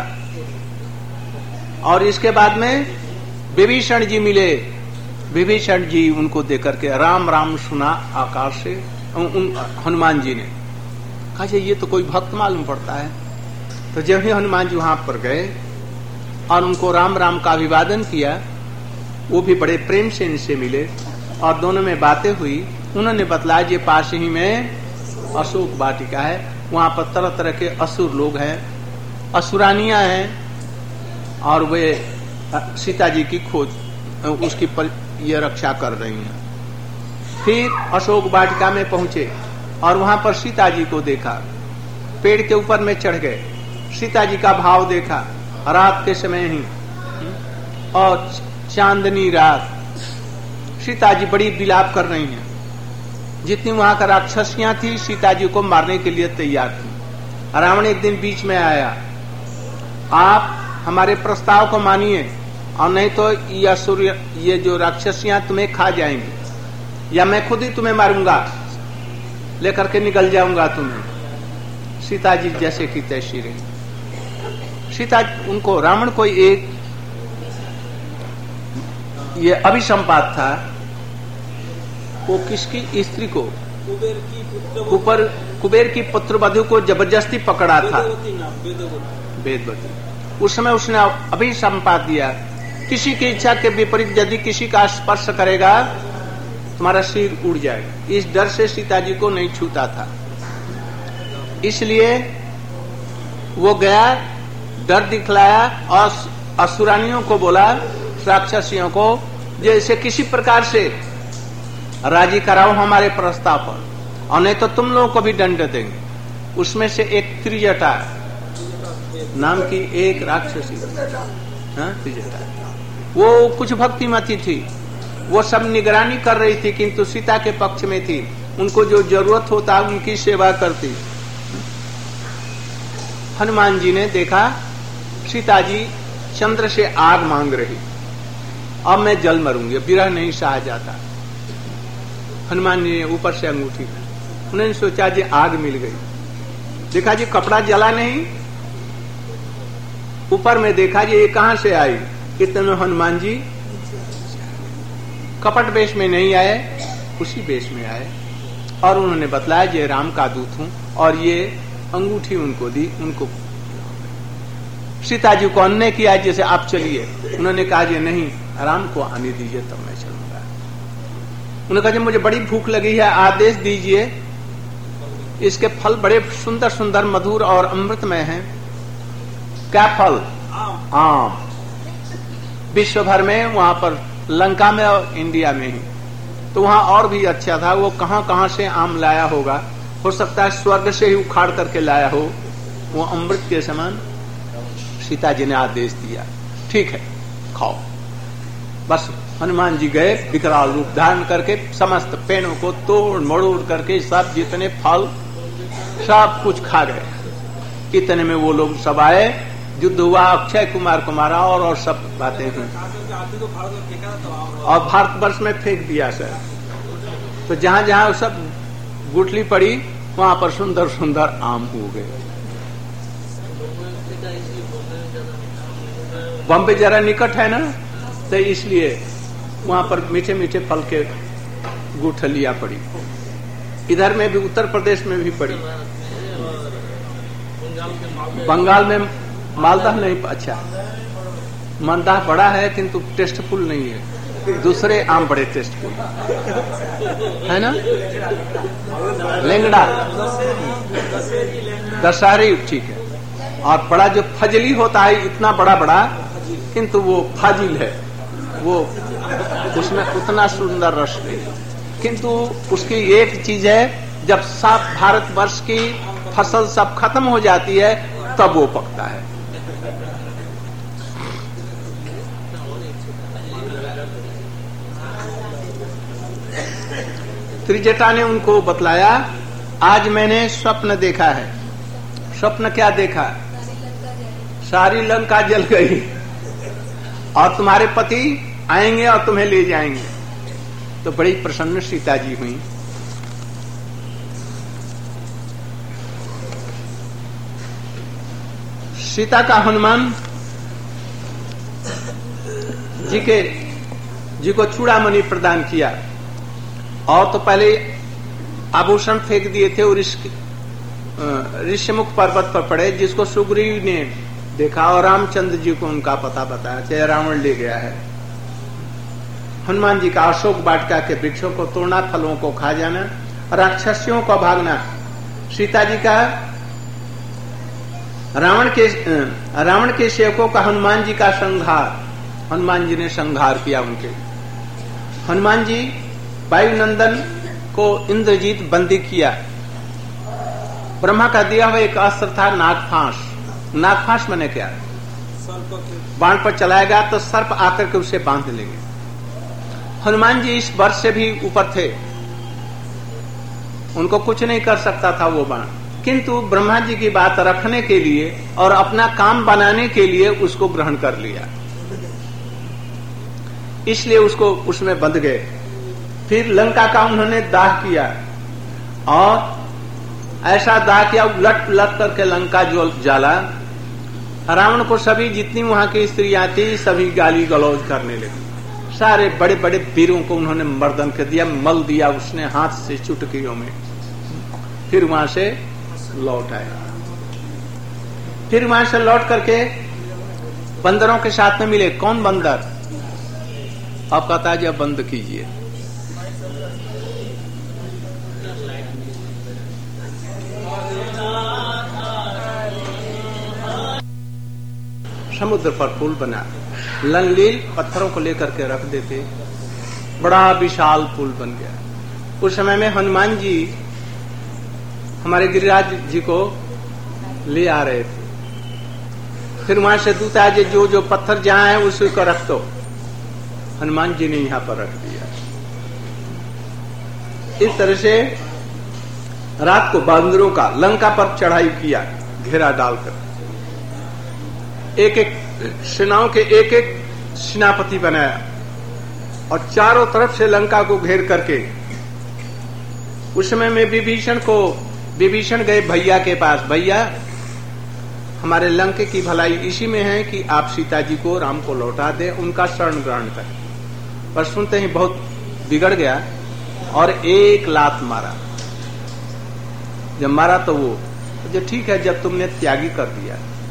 और इसके बाद में विभीषण जी मिले। विभीषण जी उनको देख करके राम राम सुना आकाश से। हनुमान जी ने कहा ये तो कोई भक्त मालूम पड़ता है। तो जब ही हनुमान जी वहां पर गए और उनको राम राम का अभिवादन किया, वो भी बड़े प्रेम से इनसे मिले और दोनों में बातें हुई। उन्होंने बतलाया ये पास ही में अशोक वाटिका है, वहां पर तरह तरह के असुर लोग हैं, असुरानियां हैं, और वे सीता जी की खोज उसकी ये रक्षा कर रही हैं। फिर अशोक वाटिका में पहुंचे और वहां पर सीता जी को देखा। पेड़ के ऊपर में चढ़ गए, सीता जी का भाव देखा। रात के समय ही और चांदनी रात, सीता जी बड़ी विलाप कर रही हैं। जितनी वहां का राक्षसियां थी सीता जी को मारने के लिए तैयार थी। रावण एक दिन बीच में आया, आप हमारे प्रस्ताव को मानिए और नहीं तो ये असुर, ये जो राक्षसियां तुम्हें खा जाएंगी, या मैं खुद ही तुम्हें मारूंगा, लेकर के निकल जाऊंगा तुम्हें। सीता जी जैसे की तैसी रही। सीता उनको, रावण को एक ये अभिसंपात था, वो किसकी स्त्री को, कुबेर की पुत्रवधू को जबरदस्ती पकड़ा था, वेदवती। उस समय उसने अभिसंपात दिया, किसी की इच्छा के विपरीत यदि किसी का स्पर्श करेगा तुम्हारा सिर उड़ जाएगा। इस डर से सीता जी को नहीं छूता था, इसलिए वो गया, डर दिखलाया और असुरानियों को बोला, राक्षसियों को, जैसे किसी प्रकार से राजी कराओ हमारे प्रस्ताव पर, और नहीं तो तुम लोगों को भी दंड देंगे। उसमें से एक त्रिजटा नाम की एक राक्षसी, त्रिजटा, वो कुछ भक्तिमती थी, वो सब निगरानी कर रही थी, किंतु सीता के पक्ष में थी। उनको जो जरूरत होता उनकी सेवा करती। हनुमान जी ने देखा सीता जी चंद्र से आग मांग रही, अब मैं जल मरूंगी, विरह नहीं सहा जाता। हनुमान जी ने ऊपर से अंगूठी, उन्होंने सोचा जी आग मिल गई, देखा जी कपड़ा जला नहीं, ऊपर में देखा जी ये कहां से आई। इतने में हनुमान जी कपट वेश में नहीं आए, उसी वेश में आए और उन्होंने बतलाया ये राम का दूत हूं, और ये अंगूठी उनको दी। उनको सीता जी को अन्य किया जैसे आप चलिए, उन्होंने कहा जी नहीं, राम को आने दीजिए तब मैं चलूंगा। उन्होंने कहा जी मुझे बड़ी भूख लगी है, आदेश दीजिए। इसके फल बड़े सुंदर सुंदर मधुर और अमृतमय हैं। क्या फल? आम। विश्व भर में, वहां पर लंका में और इंडिया में ही, तो वहां और भी अच्छा था। वो कहां कहां से आम लाया होगा, हो सकता है स्वर्ग से ही उखाड़ करके लाया हो, वो अमृत के समान। सीता जी ने आदेश दिया, ठीक है खाओ। बस हनुमान जी गए, विकराल रूप धारण करके समस्त पेड़ों को तोड़ मड़ोड़ करके सब जितने फल सब कुछ खा गए। इतने में वो लोग सब आए, युद्ध हुआ, अक्षय कुमार को मारा और सब बातें हुई, और भारतवर्ष में फेंक दिया सर। तो जहां जहां सब गुठली पड़ी वहां पर सुंदर सुंदर आम हो गए। बॉम्बे जरा निकट है ना, तो इसलिए वहां पर मीठे मीठे फल के गुठलियां पड़ी। इधर में भी, उत्तर प्रदेश में भी पड़ी। बंगाल में मालदा नहीं, अच्छा मालदा बड़ा है किंतु टेस्टफुल नहीं है, दूसरे आम बड़े टेस्टफुल है ना। लेंगड़ा, दशहरी ठीक है। और बड़ा जो फजली होता है, इतना बड़ा बड़ा, किंतु वो फाजिल है, वो उसमें उतना सुंदर रस नहीं। किंतु उसकी एक चीज है, जब सब भारतवर्ष की फसल सब खत्म हो जाती है तब वो पकता है। त्रिजटा ने उनको बतलाया, आज मैंने स्वप्न देखा है। स्वप्न क्या देखा? सारी लंका जल गई और तुम्हारे पति आएंगे और तुम्हें ले जाएंगे। तो बड़ी प्रसन्न सीता जी हुई। सीता का हनुमान जी को चूड़ामणि प्रदान किया, और तो पहले आभूषण फेंक दिए थे और ऋषिमुख पर्वत पर पड़े, जिसको सुग्रीव ने देखा और रामचंद्र जी को उनका पता बताया, चाहे रावण ले गया है। हनुमान जी का अशोक वाटिका के वृक्षों को तोड़ना, फलों को खा जाना, राक्षसियों को भागना। सीता जी का रावण के सेवकों का हनुमान जी का संहार, हनुमान जी ने संहार किया उनके। हनुमान जी वायुनंदन को इंद्रजीत बंदी किया। ब्रह्मा का दिया हुआ एक अस्त्र था नागफांस। नागफांस मैंने क्या, बाण पर चलाएगा तो सर्प आकर के उसे बांध लेंगे। हनुमान जी इस वर्ष से भी ऊपर थे, उनको कुछ नहीं कर सकता था वो बाण, किंतु ब्रह्मा जी की बात रखने के लिए और अपना काम बनाने के लिए उसको ग्रहण कर लिया, इसलिए उसको उसमें बंध गए। फिर लंका का उन्होंने दाह किया, और ऐसा दाह किया उलट उलट करके लंका जो जाला। रावण को सभी जितनी वहां की स्त्रियां थी सभी गाली गलौज करने लगी। सारे बड़े बड़े वीरों को उन्होंने मर्दन कर दिया, मल दिया उसने हाथ से चुटकियों में। फिर वहां से लौट आया। फिर वहां से लौट करके बंदरों के साथ में मिले। कौन बंदर? आप कहता है जब बंद कीजिए। समुद्र पर पुल बना, लंगलील पत्थरों को लेकर के रख देते, बड़ा विशाल पुल बन गया। उस समय में हनुमान जी हमारे गिरिराज जी को ले आ रहे थे। फिर वहां से दूत आया, जो जो पत्थर जहां है उसी को रख दो। हनुमान जी ने यहां पर रख दिया। इस तरह से रात को बांदरों का लंका पर चढ़ाई किया, घेरा डालकर। एक एक सेनाओं के एक एक सेनापति बनाया और चारों तरफ से लंका को घेर करके। उस समय में विभीषण गए भैया के पास, भैया हमारे लंके की भलाई इसी में है कि आप सीता जी को, राम को लौटा दें, उनका शरण ग्रहण करें। पर सुनते ही बहुत बिगड़ गया और एक लात मारा। जब मारा तो वो जो ठीक है, जब तुमने त्यागी कर दिया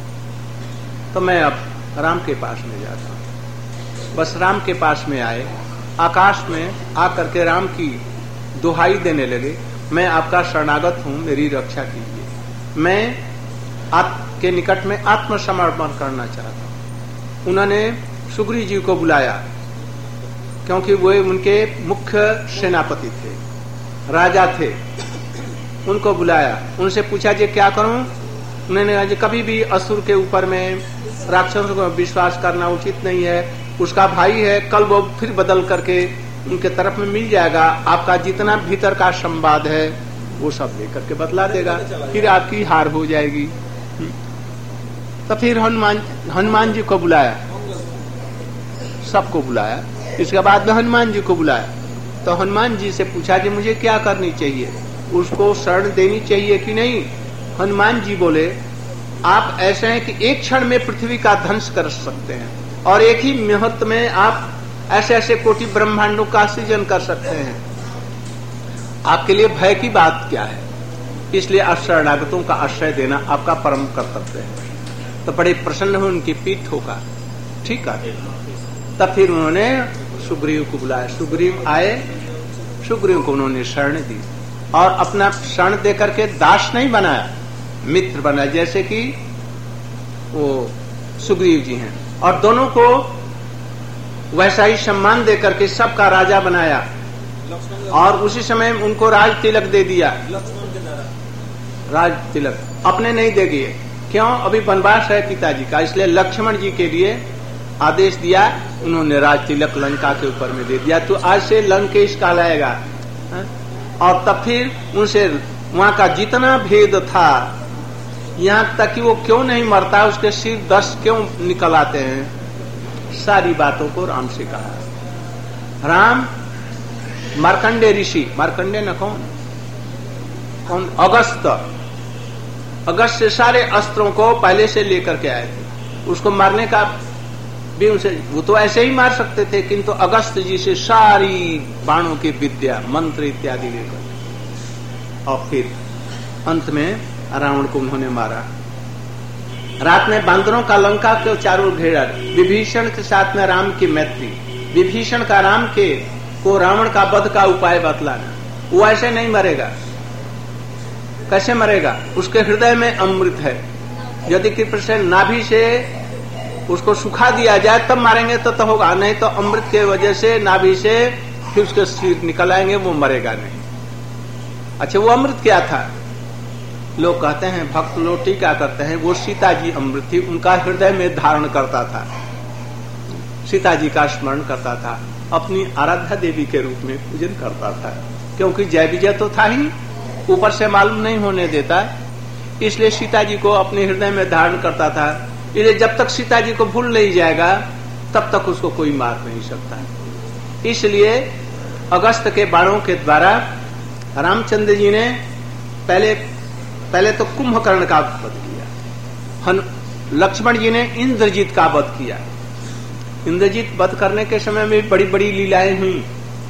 तो मैं अब राम के पास में जाता हूं। बस राम के पास में आए, आकाश में आकर के राम की दुहाई देने लगे, मैं आपका शरणागत हूं, मेरी रक्षा कीजिए, मैं आपके निकट में आत्मसमर्पण करना चाहता हूं। उन्होंने सुग्रीव जी को बुलाया, क्योंकि वो उनके मुख्य सेनापति थे, राजा थे। उनको बुलाया, उनसे पूछा जी क्या करूं। उन्होंने कहा कभी भी असुर के ऊपर में, राक्षसों को विश्वास करना उचित नहीं है, उसका भाई है, कल वो फिर बदल करके उनके तरफ में मिल जाएगा, आपका जितना भीतर का संवाद है वो सब लेकर के बदला देगा, फिर आपकी हार हो जाएगी। तो फिर हनुमान जी को बुलाया, सबको बुलाया। इसके बाद में हनुमान जी को बुलाया तो हनुमान जी से पूछा कि मुझे क्या करनी चाहिए, उसको शरण देनी चाहिए कि नहीं। हनुमान जी बोले आप ऐसे हैं कि एक क्षण में पृथ्वी का ध्वंस कर सकते हैं और एक ही मुहूर्त में आप ऐसे ऐसे कोटि ब्रह्मांडों का सृजन कर सकते हैं। आपके लिए भय की बात क्या है, इसलिए आप शरणागतों का आश्रय देना आपका परम कर्तव्य है। तो बड़े प्रसन्न हुए, उनकी पीठ ठोका, ठीक है। तब फिर उन्होंने सुग्रीव को बुलाया, सुग्रीव आए, सुग्रीव को उन्होंने शरण दी और अपना शरण देकर के दास नहीं बनाया, मित्र बनाया, जैसे कि वो सुग्रीव जी हैं, और दोनों को वैसा ही सम्मान देकर के सबका राजा बनाया और उसी समय उनको राज तिलक दे दिया। राज तिलक अपने नहीं दे दिए, क्यों, अभी वनवास है पिताजी का, इसलिए लक्ष्मण जी के लिए आदेश दिया, उन्होंने राज तिलक लंका के ऊपर में दे दिया। तो आज से लंकेश कहलाएगा। और तब फिर उनसे वहां का जितना भेद था, यहाँ तक कि वो क्यों नहीं मरता, उसके सिर 10 क्यों निकल आते हैं, सारी बातों को राम से कहा। राम मार्कंडे ऋषि, मार्कंडे न कौन अगस्त से सारे अस्त्रों को पहले से लेकर के आए थे। उसको मारने का भी उनसे, वो तो ऐसे ही मार सकते थे, किंतु अगस्त जी से सारी बाणों की विद्या, मंत्र इत्यादि लेकर, और फिर अंत में रावण को उन्होंने मारा। रात में बांदरों का लंका के चारों घेरा, विभीषण के साथ में राम की मैत्री, विभीषण का राम के को रावण का वध का उपाय बतलाना। वो ऐसे नहीं मरेगा, कैसे मरेगा, उसके हृदय में अमृत है, यदि कृपा से नाभि से उसको सुखा दिया जाए तब मारेंगे तो होगा, नहीं तो अमृत के वजह से नाभि से फिर उसके सिर निकल आएंगे, वो मरेगा नहीं। अच्छा, वो अमृत क्या था, लोग कहते हैं भक्त लोग टीका करते हैं, वो सीता जी अमृत थी, उनका हृदय में धारण करता था, सीता जी का स्मरण करता था, अपनी आराध्या देवी के रूप में पूजन करता था, क्योंकि जय विजय तो था ही, ऊपर से मालूम नहीं होने देता, इसलिए सीता जी को अपने हृदय में धारण करता था। इसलिए जब तक सीता जी को भूल नहीं जाएगा तब तक उसको कोई मार नहीं सकता। इसलिए अगस्त के बाणों के द्वारा रामचंद्र जी ने पहले तो कुंभकर्ण का वध किया, लक्ष्मण जी ने इंद्रजीत का वध किया। इंद्रजीत वध करने के समय में बड़ी बड़ी लीलाएं हुई,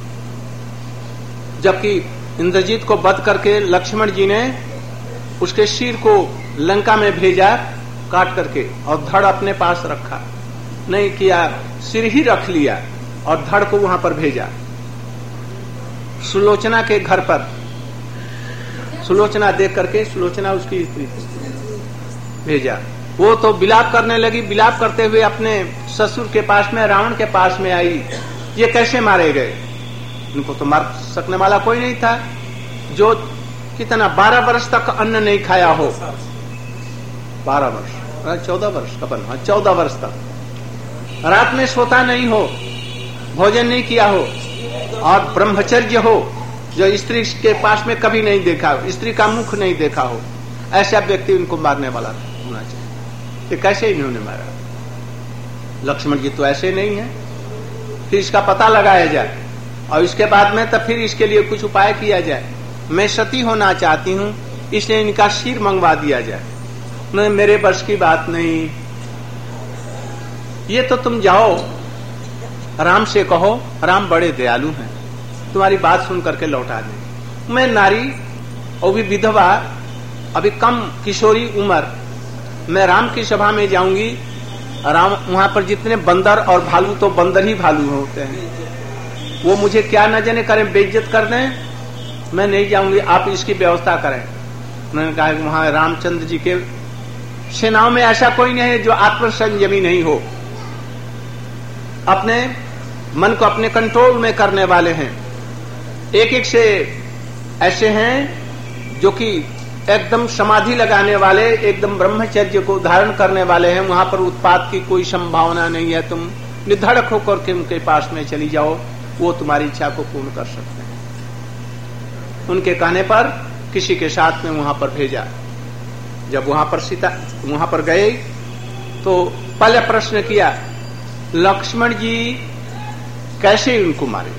जबकि इंद्रजीत को वध करके लक्ष्मण जी ने उसके सिर को लंका में भेजा काट करके, और धड़ अपने पास रखा नहीं किया, सिर ही रख लिया और धड़ को वहां पर भेजा सुलोचना के घर पर। सुलोचना देख करके, सुलोचना उसकी स्त्री भेजा, वो तो विलाप करने लगी, विलाप करते हुए अपने ससुर के पास में, रावण के पास में आई, ये कैसे मारे गए, उनको तो मार सकने वाला कोई नहीं था, जो कितना 12 वर्ष तक अन्न नहीं खाया हो, 12 वर्ष 14 वर्ष कपन, 14 वर्ष तक रात में सोता नहीं हो, भोजन नहीं किया हो और ब्रह्मचर्य हो, जो स्त्री के पास में कभी नहीं देखा हो, स्त्री का मुख नहीं देखा हो, ऐसा व्यक्ति उनको मारने वाला होना चाहिए। ये कैसे इन्होंने मारा? लक्ष्मण जी तो ऐसे नहीं है। फिर इसका पता लगाया जाए और इसके बाद में तब फिर इसके लिए कुछ उपाय किया जाए। मैं सती होना चाहती हूं, इसलिए इनका सिर मंगवा दिया जाए। नहीं, मेरे बस की बात नहीं। ये तो तुम जाओ राम से कहो, राम बड़े दयालु हैं, तुम्हारी बात सुन करके लौटा दें। मैं नारी और भी विधवा, अभी कम किशोरी उम्र, मैं राम की सभा में जाऊंगी। राम वहां पर जितने बंदर और भालू, तो बंदर ही भालू होते हैं, वो मुझे क्या न जाने करें, बेइज्जत कर दें। मैं नहीं जाऊंगी, आप इसकी व्यवस्था करें। उन्होंने कहा वहां रामचंद्र जी के सेनाओं में ऐसा कोई नहीं है जो आत्मसंयमी नहीं हो, अपने मन को अपने कंट्रोल में करने वाले हैं। एक एक से ऐसे हैं जो कि एकदम समाधि लगाने वाले, एकदम ब्रह्मचर्य को धारण करने वाले हैं। वहां पर उत्पात की कोई संभावना नहीं है। तुम निर्धड़क होकर के उनके पास में चली जाओ, वो तुम्हारी इच्छा को पूर्ण कर सकते हैं। उनके कहने पर किसी के साथ में वहां पर भेजा। जब वहां पर सीता वहां पर गए तो पहले प्रश्न किया, लक्ष्मण जी कैसे उनको मारे?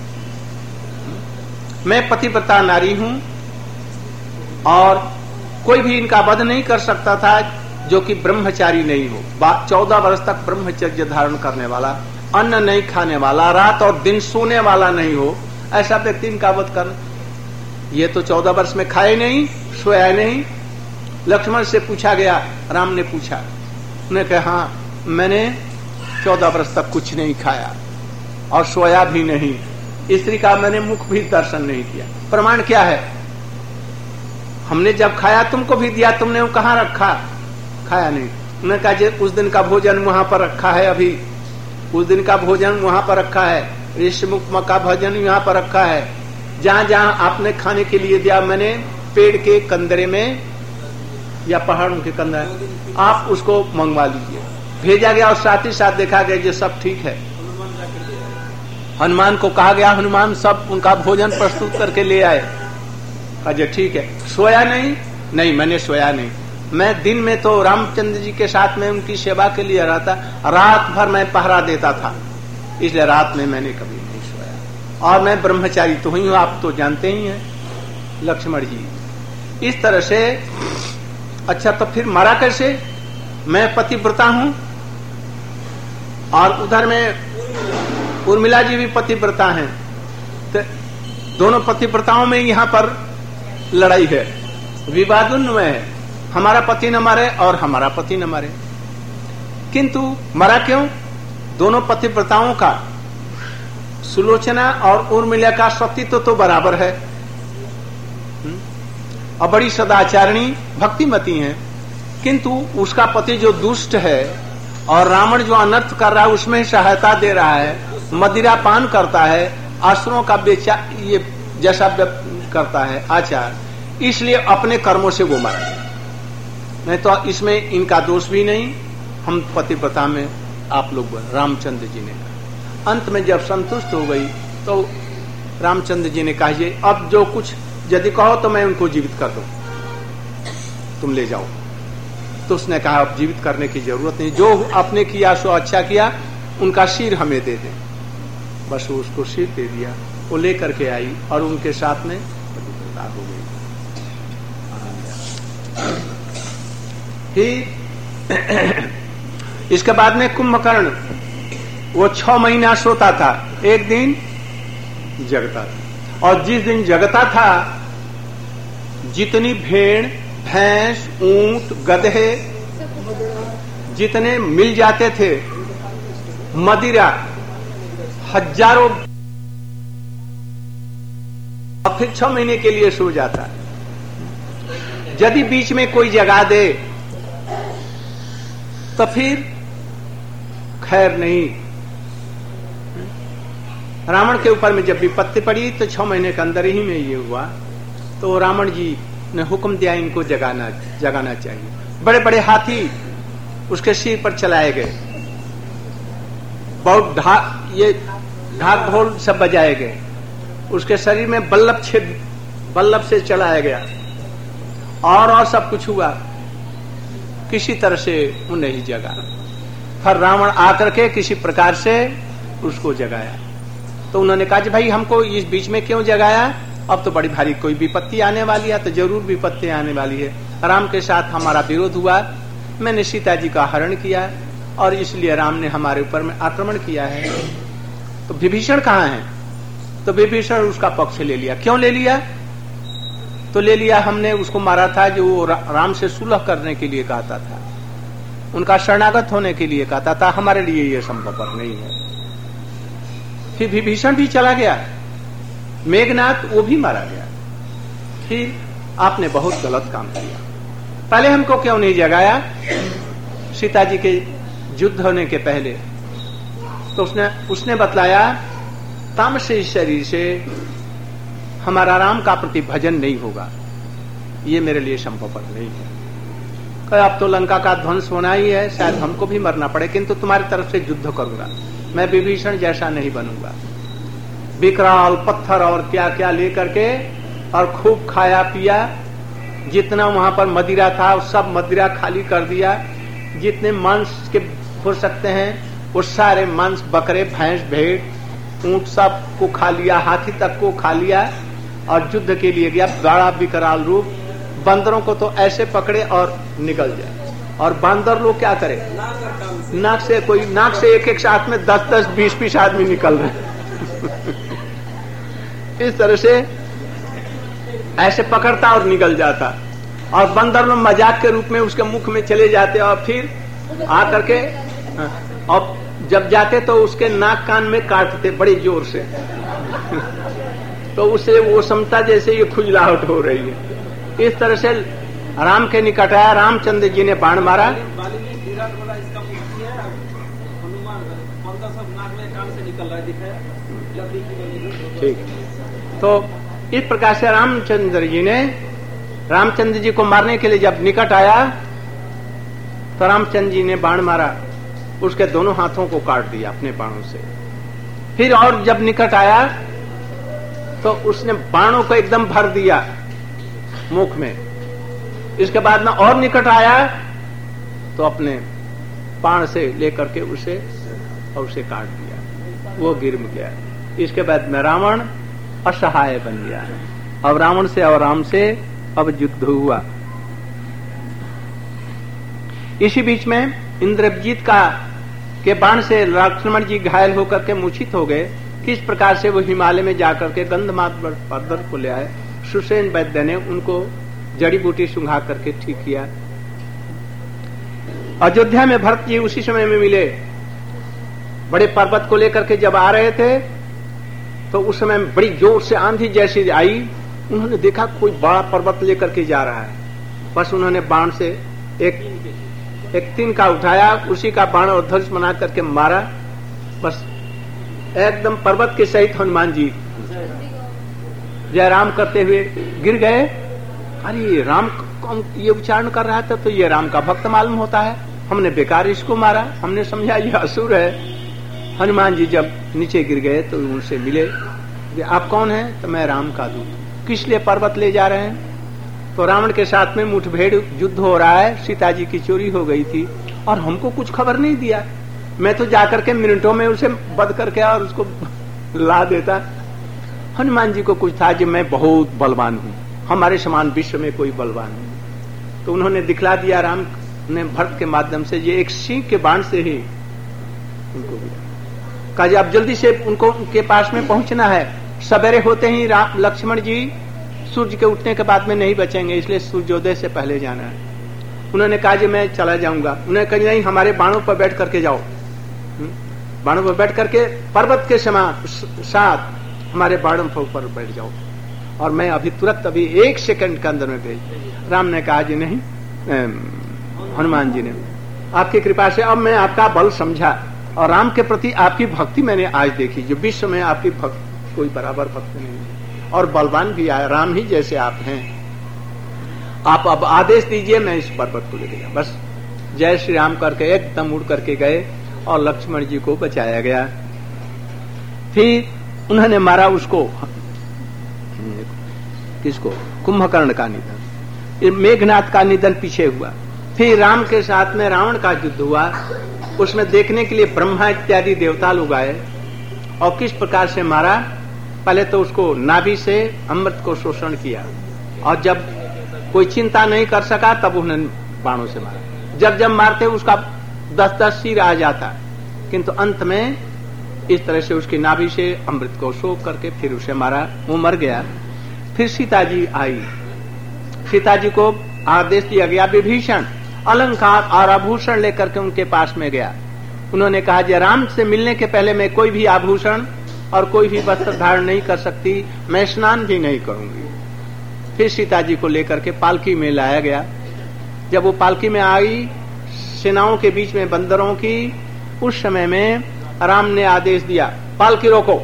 मैं पतिव्रता नारी हूं और कोई भी इनका वध नहीं कर सकता था जो कि ब्रह्मचारी नहीं हो, 14 वर्ष तक ब्रह्मचर्य धारण करने वाला, अन्न नहीं खाने वाला, रात और दिन सोने वाला नहीं हो, ऐसा व्यक्ति इनका वध कर। ये तो 14 वर्ष में खाए नहीं, सोया नहीं। लक्ष्मण से पूछा गया, राम ने पूछा, उन्होंने कहा हाँ, मैंने 14 वर्ष तक कुछ नहीं खाया और सोया भी नहीं, स्त्री का मैंने मुख भी दर्शन नहीं किया। प्रमाण क्या है? हमने जब खाया तुमको भी दिया, तुमने वो कहाँ रखा? खाया नहीं। उन्होंने कहा उस दिन का भोजन वहां पर रखा है, अभी उस दिन का भोजन वहां पर रखा है, ऋषिमुख का भोजन यहाँ पर रखा है। जहां जहां आपने खाने के लिए दिया, मैंने पेड़ के कंदरे में या पहाड़ों के कंदरे, आप उसको मंगवा लीजिए। भेजा गया और साथ ही साथ देखा गया ये सब ठीक है। हनुमान को कहा गया, हनुमान सब उनका भोजन प्रस्तुत करके ले आए। अजय ठीक है। सोया नहीं? नहीं, मैंने सोया नहीं। मैं दिन में तो रामचंद्र जी के साथ में उनकी सेवा के लिए रहता, रात भर मैं पहरा देता था, इसलिए रात में मैंने कभी नहीं सोया। और मैं ब्रह्मचारी तो ही हूं, आप तो जानते ही हैं लक्ष्मण जी। इस तरह से अच्छा, तो फिर मरा कैसे? मैं पतिव्रता हूं और उधर में उर्मिला जी भी पतिव्रता हैं, तो दोनों पतिव्रताओं में यहां पर लड़ाई है, विवादोन्वय है। हमारा पति न मरे और हमारा पति न मरे। किंतु मरा क्यों? दोनों पतिव्रताओं का, सुलोचना और उर्मिला का सतीत्व तो बराबर है और बड़ी सदाचारिणी भक्तिमती हैं, किंतु उसका पति जो दुष्ट है और रावण जो अनर्थ कर रहा है उसमें सहायता दे रहा है, मदिरा पान करता है, आश्रमों का बेचा ये जैसा करता है आचार, इसलिए अपने कर्मों से वो मरा। नहीं तो इसमें इनका दोष भी नहीं। हम पतिव्रता में आप लोग, रामचंद्र जी ने कहा। अंत में जब संतुष्ट हो गई तो रामचंद्र जी ने कहा, ये अब जो कुछ यदि कहो तो मैं उनको जीवित कर दूं, तुम ले जाओ। तो उसने कहा अब जीवित करने की जरूरत नहीं, जो आपने किया सो अच्छा किया, उनका सिर हमें दे दें। बस उसको सिर दे दिया, वो लेकर के आई और उनके साथ में पतिव्रता हो गई। इसके बाद में कुंभकर्ण, वो 6 महीना सोता था, एक दिन जगता था, और जिस दिन जगता था जितनी भेड़, भैंस, ऊंट, गधे जितने मिल जाते थे, मदिरा हजारों, और फिर 6 महीने के लिए सो जाता। यदि बीच में कोई जगा दे तो फिर खैर नहीं। रावण के ऊपर में जब विपत्ति पड़ी तो 6 महीने के अंदर ही में ये हुआ, तो रावण जी ने हुक्म दिया इनको जगाना चाहिए। बड़े बड़े हाथी उसके सिर पर चलाए गए, बहुत ढाक ढोल सब बजाए गए, उसके शरीर में बल्लभ से चलाया गया और सब कुछ हुआ, किसी तरह से वो नहीं जगा। फिर रावण आकर के किसी प्रकार से उसको जगाया। तो उन्होंने कहा कि भाई हमको इस बीच में क्यों जगाया, अब तो बड़ी भारी कोई विपत्ति आने वाली है, तो जरूर विपत्ति आने वाली है। राम के साथ हमारा विरोध हुआ, मैंने सीता जी का हरण किया और इसलिए राम ने हमारे ऊपर में आक्रमण किया है। तो विभीषण कहाँ है? तो विभीषण उसका पक्ष ले लिया। क्यों ले लिया? तो ले लिया, हमने उसको मारा था जो वो राम से सुलह करने के लिए कहता था, उनका शरणागत होने के लिए कहता था। हमारे लिए यह संभव नहीं है। फिर विभीषण भी चला गया, मेघनाथ वो भी मारा गया। फिर आपने बहुत गलत काम किया, पहले हमको क्यों नहीं जगाया सीता जी के युद्ध होने के पहले? तो उसने बतलाया, तामसी शरीर से हमारा राम का प्रति भजन नहीं होगा, ये मेरे लिए संभव नहीं है। अब तो लंका का ध्वंस होना ही है, शायद हमको भी मरना पड़े, किंतु तुम्हारी तरफ से युद्ध करूंगा, मैं विभीषण जैसा नहीं बनूंगा। विकराल पत्थर और क्या क्या लेकर के और खूब खाया पिया, जितना वहां पर मदिरा था सब मदिरा खाली कर दिया। जितने मांस के हो सकते हैं वो सारे मांस, बकरे भैंस भेड़ ऊंट सब को खा लिया, हाथी तक को खा लिया और युद्ध के लिए गया। बड़ा विकराल रूप, बंदरों को तो ऐसे पकड़े और निकल जाए। और बंदर लोग क्या करे, नाक से एक साथ में 10-10 20-20 आदमी निकल रहे इस तरह से ऐसे पकड़ता और निकल जाता। और बंदर लोग मजाक के रूप में उसके मुख में चले जाते और फिर आकर के और जब जाते तो उसके नाक कान में काटते बड़े जोर से तो उसे वो समझता जैसे ये खुजलाहट हो रही है। इस तरह से राम के निकट आया, रामचंद्र जी ने बाण मारा। ठीक, तो इस प्रकार से रामचंद्र जी को मारने के लिए जब निकट आया तो रामचंद्र जी ने बाण मारा, उसके दोनों हाथों को काट दिया अपने बाणों से। फिर और जब निकट आया तो उसने बाणों को एकदम भर दिया मुख में। इसके बाद में और निकट आया तो अपने बाण से लेकर के उसे काट दिया, वो गिर गया। इसके बाद में रावण असहाय बन गया। अब रावण से और राम से अब युद्ध हुआ। इसी बीच में इंद्रजीत के बाण से लक्ष्मण जी घायल होकर के मूर्छित हो गए। किस प्रकार से वो हिमालय में जाकर के गंधमात पर्वत को ले आए। सुसेन वैद्य ने उनको जड़ी बूटी सुंघा करके ठीक किया। अयोध्या में भरत जी उसी समय में मिले। बड़े पर्वत को लेकर के जब आ रहे थे तो उस समय बड़ी जोर से आंधी जैसी आई। उन्होंने देखा कोई बड़ा पर्वत लेकर के जा रहा है। बस उन्होंने बाण से एक तीन का उठाया, उसी का बाण और धनुष बना करके मारा। बस एकदम पर्वत के सहित हनुमान जी जय राम करते हुए गिर गए। अरे राम कौन ये उच्चारण कर रहा था, तो ये राम का भक्त मालूम होता है, हमने बेकार इसको मारा, हमने समझा ये असुर है। हनुमान जी जब नीचे गिर गए तो उनसे मिले, आप कौन हैं? तो मैं राम का दूत। किस लिए पर्वत ले जा रहे हैं? तो रावण के साथ में मुठभेड़ युद्ध हो रहा है, सीता जी की चोरी हो गई थी और हमको कुछ खबर नहीं दिया। मैं तो जाकर के मिनटों में उसे बंद करके और उसको ला देता। हनुमान जी को कुछ था कि मैं बहुत बलवान हूं, हमारे समान विश्व में कोई बलवान नहीं। तो उन्होंने दिखला दिया राम ने भरत के माध्यम से, ये एक सिंह के बाण से ही उनको कहा जी आप जल्दी से उनको उनके पास में पहुंचना है। सवेरे होते ही लक्ष्मण जी सूर्य के उठने के बाद में नहीं बचेंगे, इसलिए सूर्योदय से पहले जाना है। उन्होंने कहा जी मैं चला जाऊंगा। उन्होंने कहा नहीं, हमारे बाणों पर बैठ करके जाओ, बाणों पर बैठ करके पर्वत के साथ हमारे बाणों पर ऊपर बैठ जाओ और मैं अभी तुरंत अभी 1 सेकंड के अंदर में भेज। राम ने कहा जी नहीं, हनुमान जी ने आपकी कृपा से अब मैं आपका बल समझा और राम के प्रति आपकी भक्ति मैंने आज देखी, जो विश्व में आपकी भक्ति कोई बराबर भक्त नहीं है और बलवान भी आया, राम ही जैसे आप हैं। आप अब आदेश दीजिए, मैं इस पर्वत को लेके जाऊं। बस जय श्री राम करके एकदम उड़ करके गए और लक्ष्मण जी को बचाया गया। फिर उन्होंने मारा उसको किसको? कुंभकर्ण का निधन। मेघनाथ का निधन पीछे हुआ। फिर राम के साथ में रावण का युद्ध हुआ। उसमें देखने के लिए ब्रह्मा इत्यादि देवता लोग आए और किस प्रकार से मारा। पहले तो उसको नाभि से अमृत को शोषण किया और जब कोई चिंता नहीं कर सका तब उन्होंने बाणों से मारा। जब जब मारते उसका 10-10 सिर आ जाता, किंतु अंत में इस तरह से उसकी नाभि से अमृत को सोख करके फिर उसे मारा, वो मर गया। फिर सीता जी आई। सीता जी को आदेश दिया गया, विभीषण अलंकार और आभूषण लेकर के उनके पास में गया। उन्होंने कहा, जय राम से मिलने के पहले मैं कोई भी आभूषण और कोई भी वस्त्र धारण नहीं कर सकती, मैं स्नान भी नहीं करूंगी। फिर सीता जी को लेकर के पालकी में लाया गया। जब वो पालकी में आई, सेनाओं के बीच में बंदरों की, उस समय में राम ने आदेश दिया, पालकी रोको।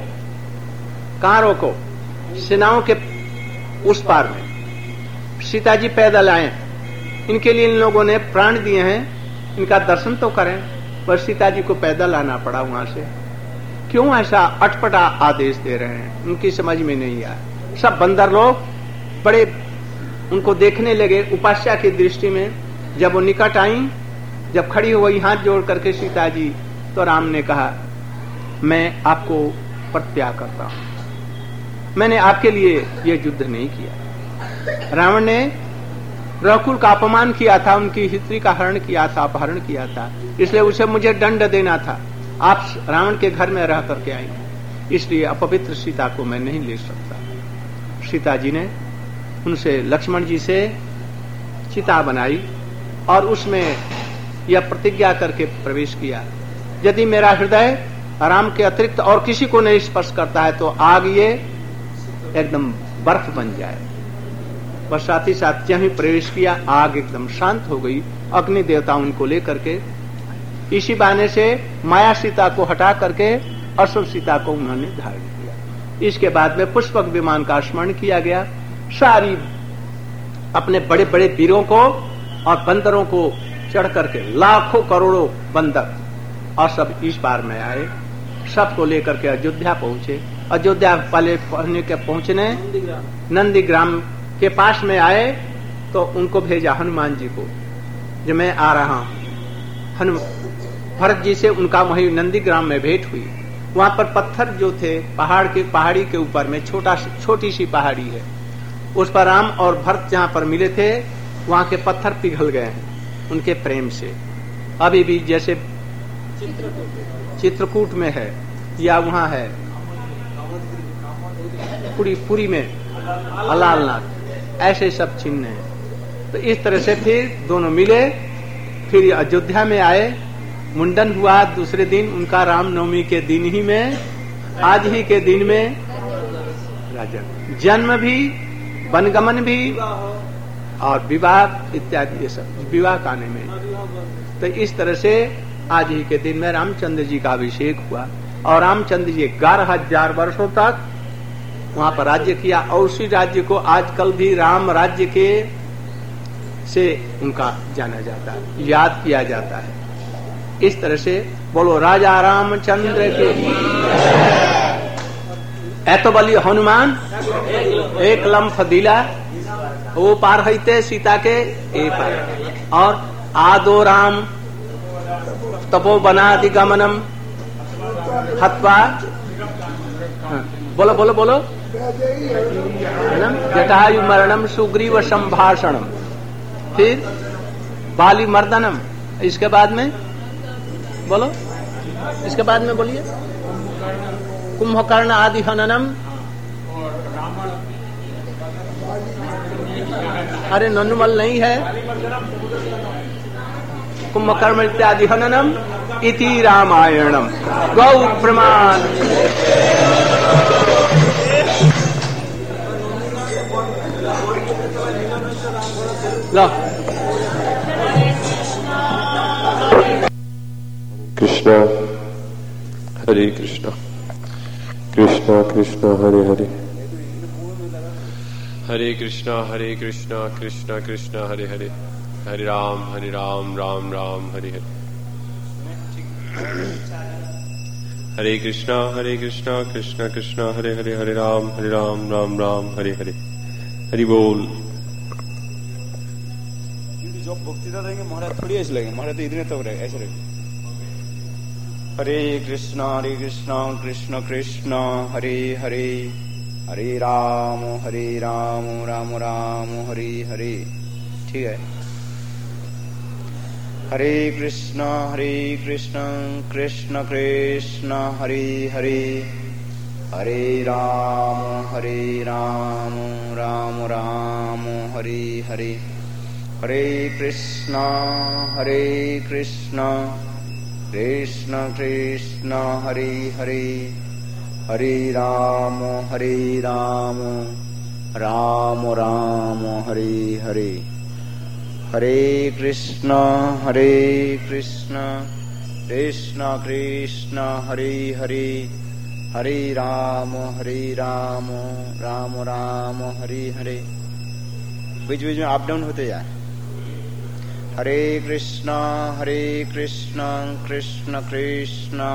कहां रोको? सेनाओं के उस पार में। सीता जी पैदल आए, इनके लिए इन लोगों ने प्राण दिए हैं, इनका दर्शन तो करें, पर सीता जी को पैदल आना पड़ा वहां से। क्यों ऐसा अटपटा आदेश दे रहे हैं, उनकी समझ में नहीं आया। सब बंदर लोग बड़े उनको देखने लगे उपास्या की दृष्टि में। जब वो निकट आई, जब खड़ी हो गई हाथ जोड़ करके सीता जी, तो राम ने कहा, मैं आपको प्रत्याग करता हूं, मैंने आपके लिए यह युद्ध नहीं किया। रावण ने रघुकुल का अपमान किया था, उनकी हित्री का हरण किया था, अपहरण किया था, इसलिए उसे मुझे दंड देना था। आप रावण के घर में रह करके आई, इसलिए अपवित्र सीता को मैं नहीं ले सकता। सीता जी ने उनसे, लक्ष्मण जी से चिता बनाई और उसमें यह प्रतिज्ञा करके प्रवेश किया, यदि मेरा हृदय राम के अतिरिक्त और किसी को नहीं स्पर्श करता है तो आग ये एकदम बर्फ बन जाए। बस साथ ही साथ जहाँ ही प्रवेश किया, आग एकदम शांत हो गई। अग्नि देवता उनको लेकर के, इसी बहाने से माया सीता को हटा करके असुर सीता को उन्होंने धारण किया। इसके बाद में पुष्पक विमान का स्मरण किया गया। सारी अपने बड़े बड़े वीरों को और बंदरों को चढ़ करके, लाखों करोड़ों बंदर और सब इस बार में आए, सबको लेकर के अयोध्या पहुंचे। अयोध्या पहले पहुंचने नंदीग्राम के पास में आए तो उनको भेजा हनुमान जी को, जो मैं आ रहा हूं। भरत जी से उनका वही नंदीग्राम में भेंट हुई। वहां पर पत्थर जो थे पहाड़ी के ऊपर में छोटी सी पहाड़ी है, उस पर राम और भरत जहां पर मिले थे, वहां के पत्थर पिघल गए हैं उनके प्रेम से। अभी भी जैसे चित्रकूट में है या वहां है पुरी में अलालनाथ, ऐसे सब चिन्ह हैं। तो इस तरह से फिर दोनों मिले, फिर अयोध्या में आए। मुंडन हुआ दूसरे दिन उनका, रामनवमी के दिन ही में, आज ही के दिन में राजन जन्म भी, वनगमन भी और विवाह इत्यादि, ये सब विवाह काने में। तो इस तरह से आज ही के दिन में रामचंद्र जी का अभिषेक हुआ और रामचंद्र जी 11,000 वर्षों तक वहां पर राज्य किया। और उसी राज्य को आजकल भी राम राज्य के से उनका जाना जाता है, याद किया जाता है। इस तरह से बोलो राजा रामचंद्र के। ऐतो बली हनुमान एक लम्फ दिला, वो पार होते सीता के ए पार। और आदो राम तपो बनादि गमनम हत्वा, बोलो बोलो बोलो, जटायु मरणम सुग्रीव संभाषणम, फिर बाली मर्दनम। इसके बाद में बोलो, इसके बाद में बोलिए, कुंभकर्ण आदि हननम। अरे नन्नुमल नहीं है, कुंभकर्ण इत्यादि हननम इति रामायणम। गौ प्रमाण। लो कृष्णा हरे कृष्णा, कृष्णा कृष्णा हरे हरे, हरे कृष्णा कृष्णा कृष्णा हरे हरे, हरे राम राम राम हरे हरे। हरे कृष्णा कृष्णा कृष्णा हरे हरे, हरे राम राम राम हरे हरे, हरि बोल। जो भक्तिदार रहेंगे महाराज थोड़ी ऐसे लगेंगे, महाराज तो इतने तक रहेंगे, ऐसे रहेंगे। हरे कृष्ण कृष्ण कृष्ण हरे हरे, हरे राम राम राम हरे हरे। ठीक है। हरे कृष्ण कृष्ण कृष्ण हरे हरे, हरे राम राम राम हरे हरे। हरे कृष्ण कृष्ण कृष्ण हरे हरे, हरे राम राम राम हरे हरे। हरे कृष्ण कृष्ण कृष्ण हरे हरे, हरे राम राम राम हरे हरे। बीच बीच में अप डाउन होते जाए। हरे कृष्ण कृष्ण कृष्ण